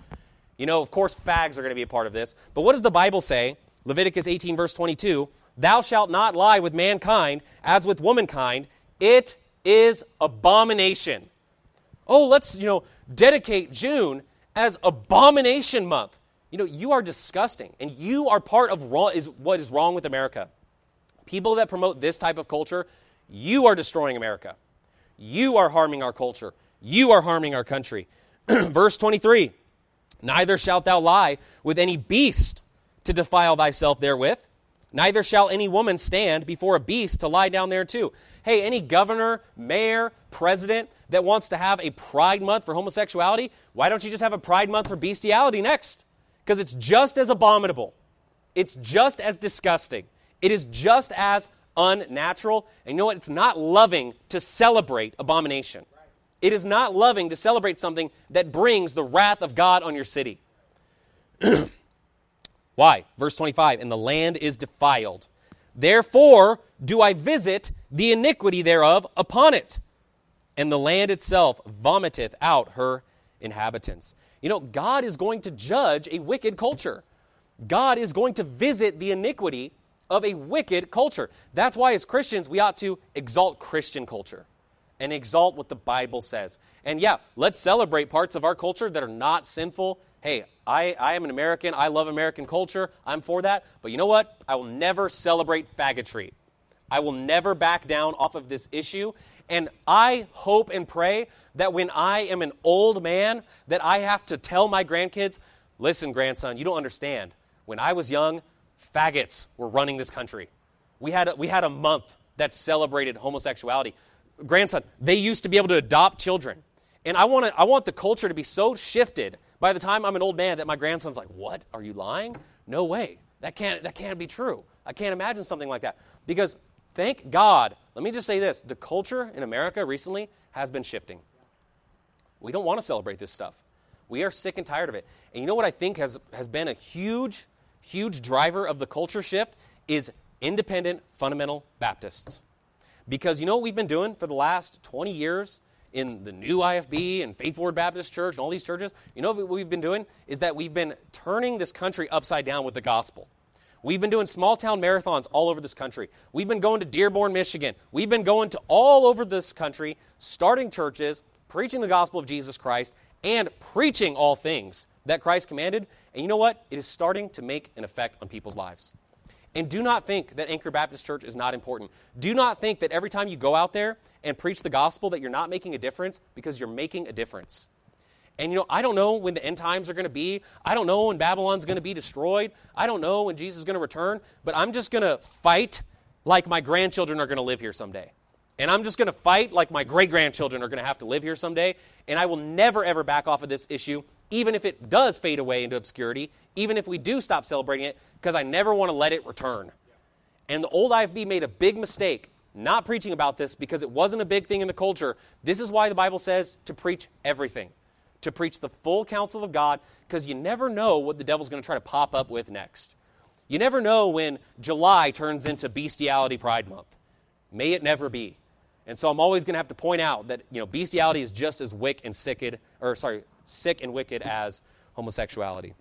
Speaker 4: Of course, fags are going to be a part of this. But what does the Bible say? Leviticus 18, verse 22. Thou shalt not lie with mankind as with womankind. It is abomination. Oh, let's, dedicate June as abomination month. You are disgusting, and you are part of what is wrong with America. People that promote this type of culture, You are destroying America. You are harming our culture. You are harming our country. Verse 23, neither shalt thou lie with any beast to defile thyself therewith, neither shall any woman stand before a beast to lie down there too. Hey, any governor, mayor, president that wants to have a pride month for homosexuality, why don't you just have a pride month for bestiality next? Because it's just as abominable. It's just as disgusting. It is just as unnatural. And you know what? It's not loving to celebrate abomination. It is not loving to celebrate something that brings the wrath of God on your city. Why? Verse 25, and the land is defiled. Therefore do I visit the iniquity thereof upon it. And the land itself vomiteth out her inhabitants. You know, God is going to judge a wicked culture. God is going to visit the iniquity of a wicked culture. That's why as Christians we ought to exalt Christian culture and exalt what the Bible says. And yeah, let's celebrate parts of our culture that are not sinful. Hey, I am an American. I love American culture. I'm for that. But you know what? I will never celebrate faggotry. I will never back down off of this issue. And I hope and pray that when I am an old man, that I have to tell my grandkids, listen, grandson, you don't understand. When I was young, faggots were running this country. We had a month that celebrated homosexuality. Grandson, they used to be able to adopt children. And I want the culture to be so shifted by the time I'm an old man that my grandson's like, what? Are you lying? No way. That can't be true. I can't imagine something like that. Because thank God, let me just say this, the culture in America recently has been shifting. We don't want to celebrate this stuff. We are sick and tired of it. And you know what I think has been a huge driver of the culture shift is independent fundamental Baptists. Because you know what we've been doing for the last 20 years in the new IFB and Faith Forward Baptist Church and all these churches? You know what we've been doing is that we've been turning this country upside down with the gospel. We've been doing small town marathons all over this country. We've been going to Dearborn, Michigan. We've been going to all over this country, starting churches, preaching the gospel of Jesus Christ, and preaching all things that Christ commanded. And you know what? It is starting to make an effect on people's lives. And do not think that Anchor Baptist Church is not important. Do not think that every time you go out there and preach the gospel that you're not making a difference, because you're making a difference. And you know, I don't know when the end times are going to be. I don't know when Babylon's going to be destroyed. I don't know when Jesus is going to return. But I'm just going to fight like my grandchildren are going to live here someday. And I'm just going to fight like my great-grandchildren are going to have to live here someday. And I will never, ever back off of this issue, even if it does fade away into obscurity, even if we do stop celebrating it, because I never want to let it return. And the old IFB made a big mistake not preaching about this because it wasn't a big thing in the culture. This is why the Bible says to preach everything, to preach the full counsel of God, because you never know what the devil's going to try to pop up with next. You never know when July turns into Bestiality Pride Month. May it never be. And so I'm always going to have to point out that, you know, bestiality is just as sick and wicked as homosexuality.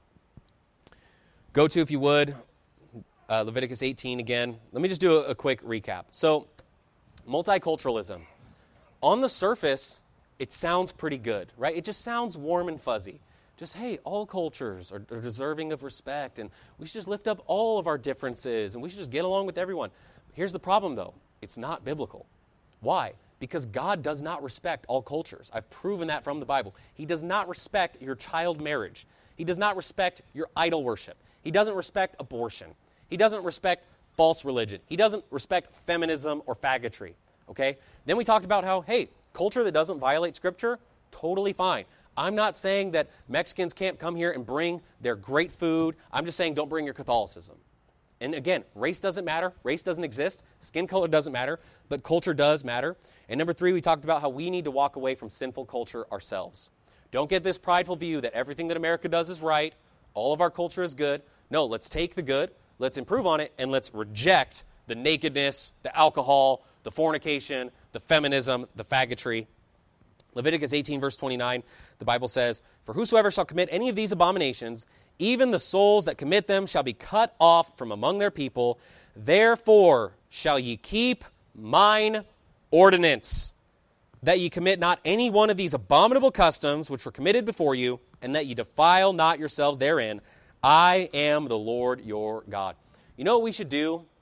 Speaker 4: Go to, if you would, Leviticus 18 again. Let me just do a quick recap. So, multiculturalism. On the surface, it sounds pretty good, right? It just sounds warm and fuzzy. Just, hey, all cultures are deserving of respect, and we should just lift up all of our differences, and we should just get along with everyone. Here's the problem, though. It's not biblical. Why? Because God does not respect all cultures. I've proven that from the Bible. He does not respect your child marriage. He does not respect your idol worship. He doesn't respect abortion. He doesn't respect false religion. He doesn't respect feminism or faggotry. Okay? Then we talked about how, hey, culture that doesn't violate Scripture, totally fine. I'm not saying that Mexicans can't come here and bring their great food. I'm just saying don't bring your Catholicism. And again, race doesn't matter. Race doesn't exist. Skin color doesn't matter. But culture does matter. And number 3, we talked about how we need to walk away from sinful culture ourselves. Don't get this prideful view that everything that America does is right. All of our culture is good. No, let's take the good, let's improve on it, and let's reject the nakedness, the alcohol, the fornication, the feminism, the faggotry. Leviticus 18, verse 29, the Bible says, "For whosoever shall commit any of these abominations, even the souls that commit them shall be cut off from among their people. Therefore shall ye keep mine ordinance, that ye commit not any one of these abominable customs which were committed before you, and that ye defile not yourselves therein. I am the Lord your God." You know what we should do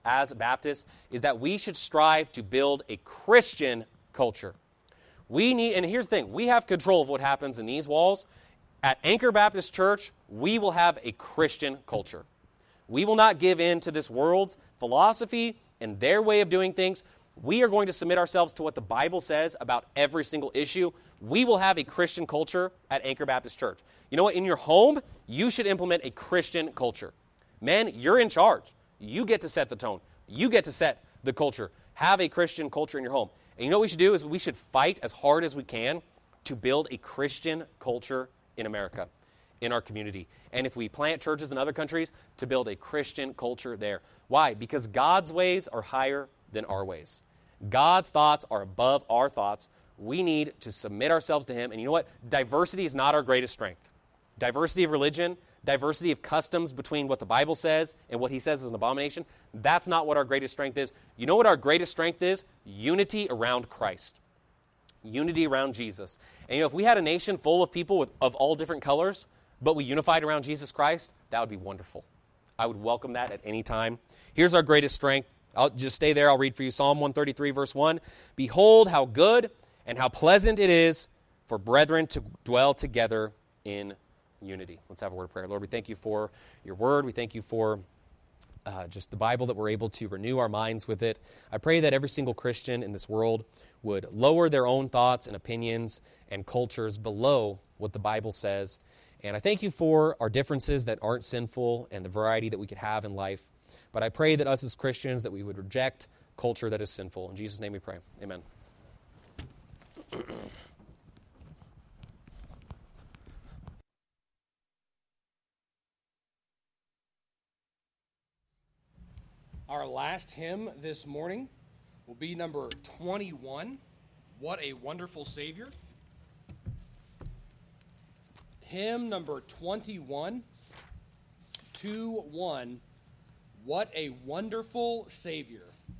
Speaker 4: as Baptists is that we should strive to build a Christian culture. We need, and here's the thing, we have control of what happens in these walls. At Anchor Baptist Church, we will have a Christian culture. We will not give in to this world's philosophy and their way of doing things. We are going to submit ourselves to what the Bible says about every single issue. We will have a Christian culture at Anchor Baptist Church. You know what? In your home, you should implement a Christian culture. Men, you're in charge. You get to set the tone. You get to set the culture. Have a Christian culture in your home. And you know what we should do is we should fight as hard as we can to build a Christian culture in America, in our community. And if we plant churches in other countries, to build a Christian culture there. Why? Because God's ways are higher than our ways. God's thoughts are above our thoughts. We need to submit ourselves to Him. And you know what? Diversity is not our greatest strength. Diversity of religion, diversity of customs between what the Bible says and what He says is an abomination, that's not what our greatest strength is. You know what our greatest strength is? Unity around Christ. Unity around Jesus. And you know, if we had a nation full of people of all different colors, but we unified around Jesus Christ, that would be wonderful. I would welcome that at any time. Here's our greatest strength. I'll just stay there. I'll read for you Psalm 133, verse 1. Behold, how good and how pleasant it is for brethren to dwell together in unity. Let's have a word of prayer. Lord, we thank you for your word. We thank you for just the Bible, that we're able to renew our minds with it. I pray that every single Christian in this world would lower their own thoughts and opinions and cultures below what the Bible says. And I thank you for our differences that aren't sinful and the variety that we could have in life. But I pray that us as Christians, that we would reject culture that is sinful. In Jesus' name we pray. Amen.
Speaker 2: Our last hymn this morning will be number 21, What a Wonderful Savior. Hymn number 21, 2-1, What a Wonderful Savior.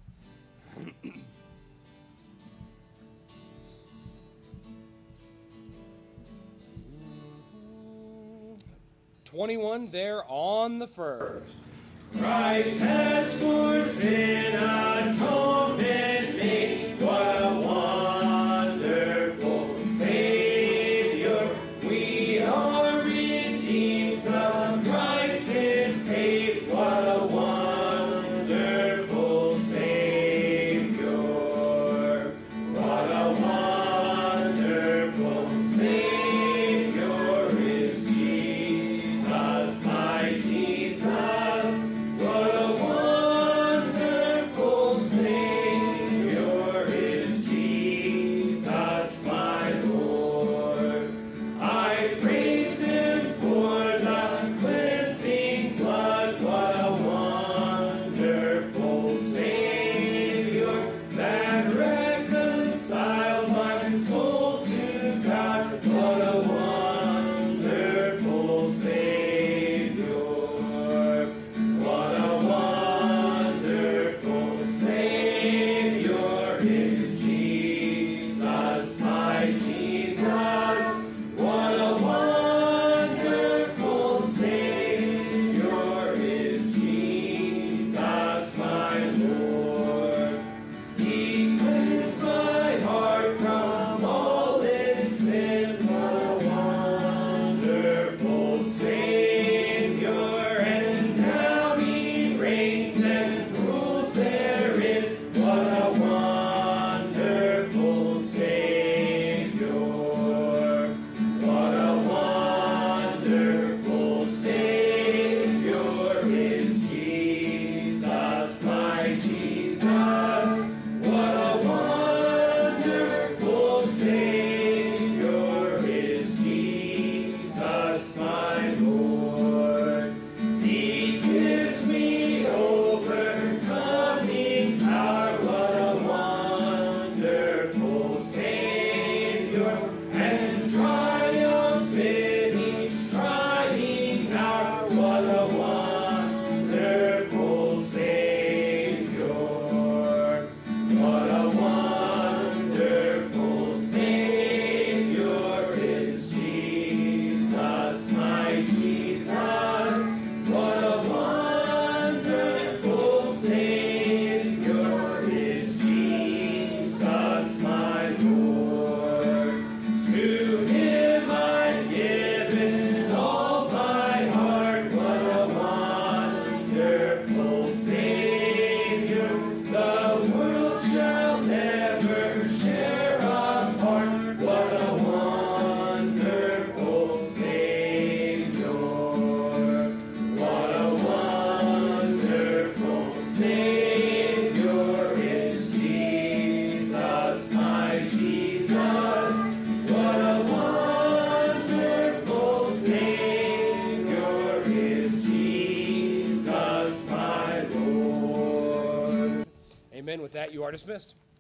Speaker 2: 21 there on the first. Christ has for sin atonement made. What a wonderful Savior. We are redeemed from Christ's paid. What a wonderful Savior. What a wonderful Savior is Jesus, my Jesus. What a wonderful Amen. With that, you are dismissed.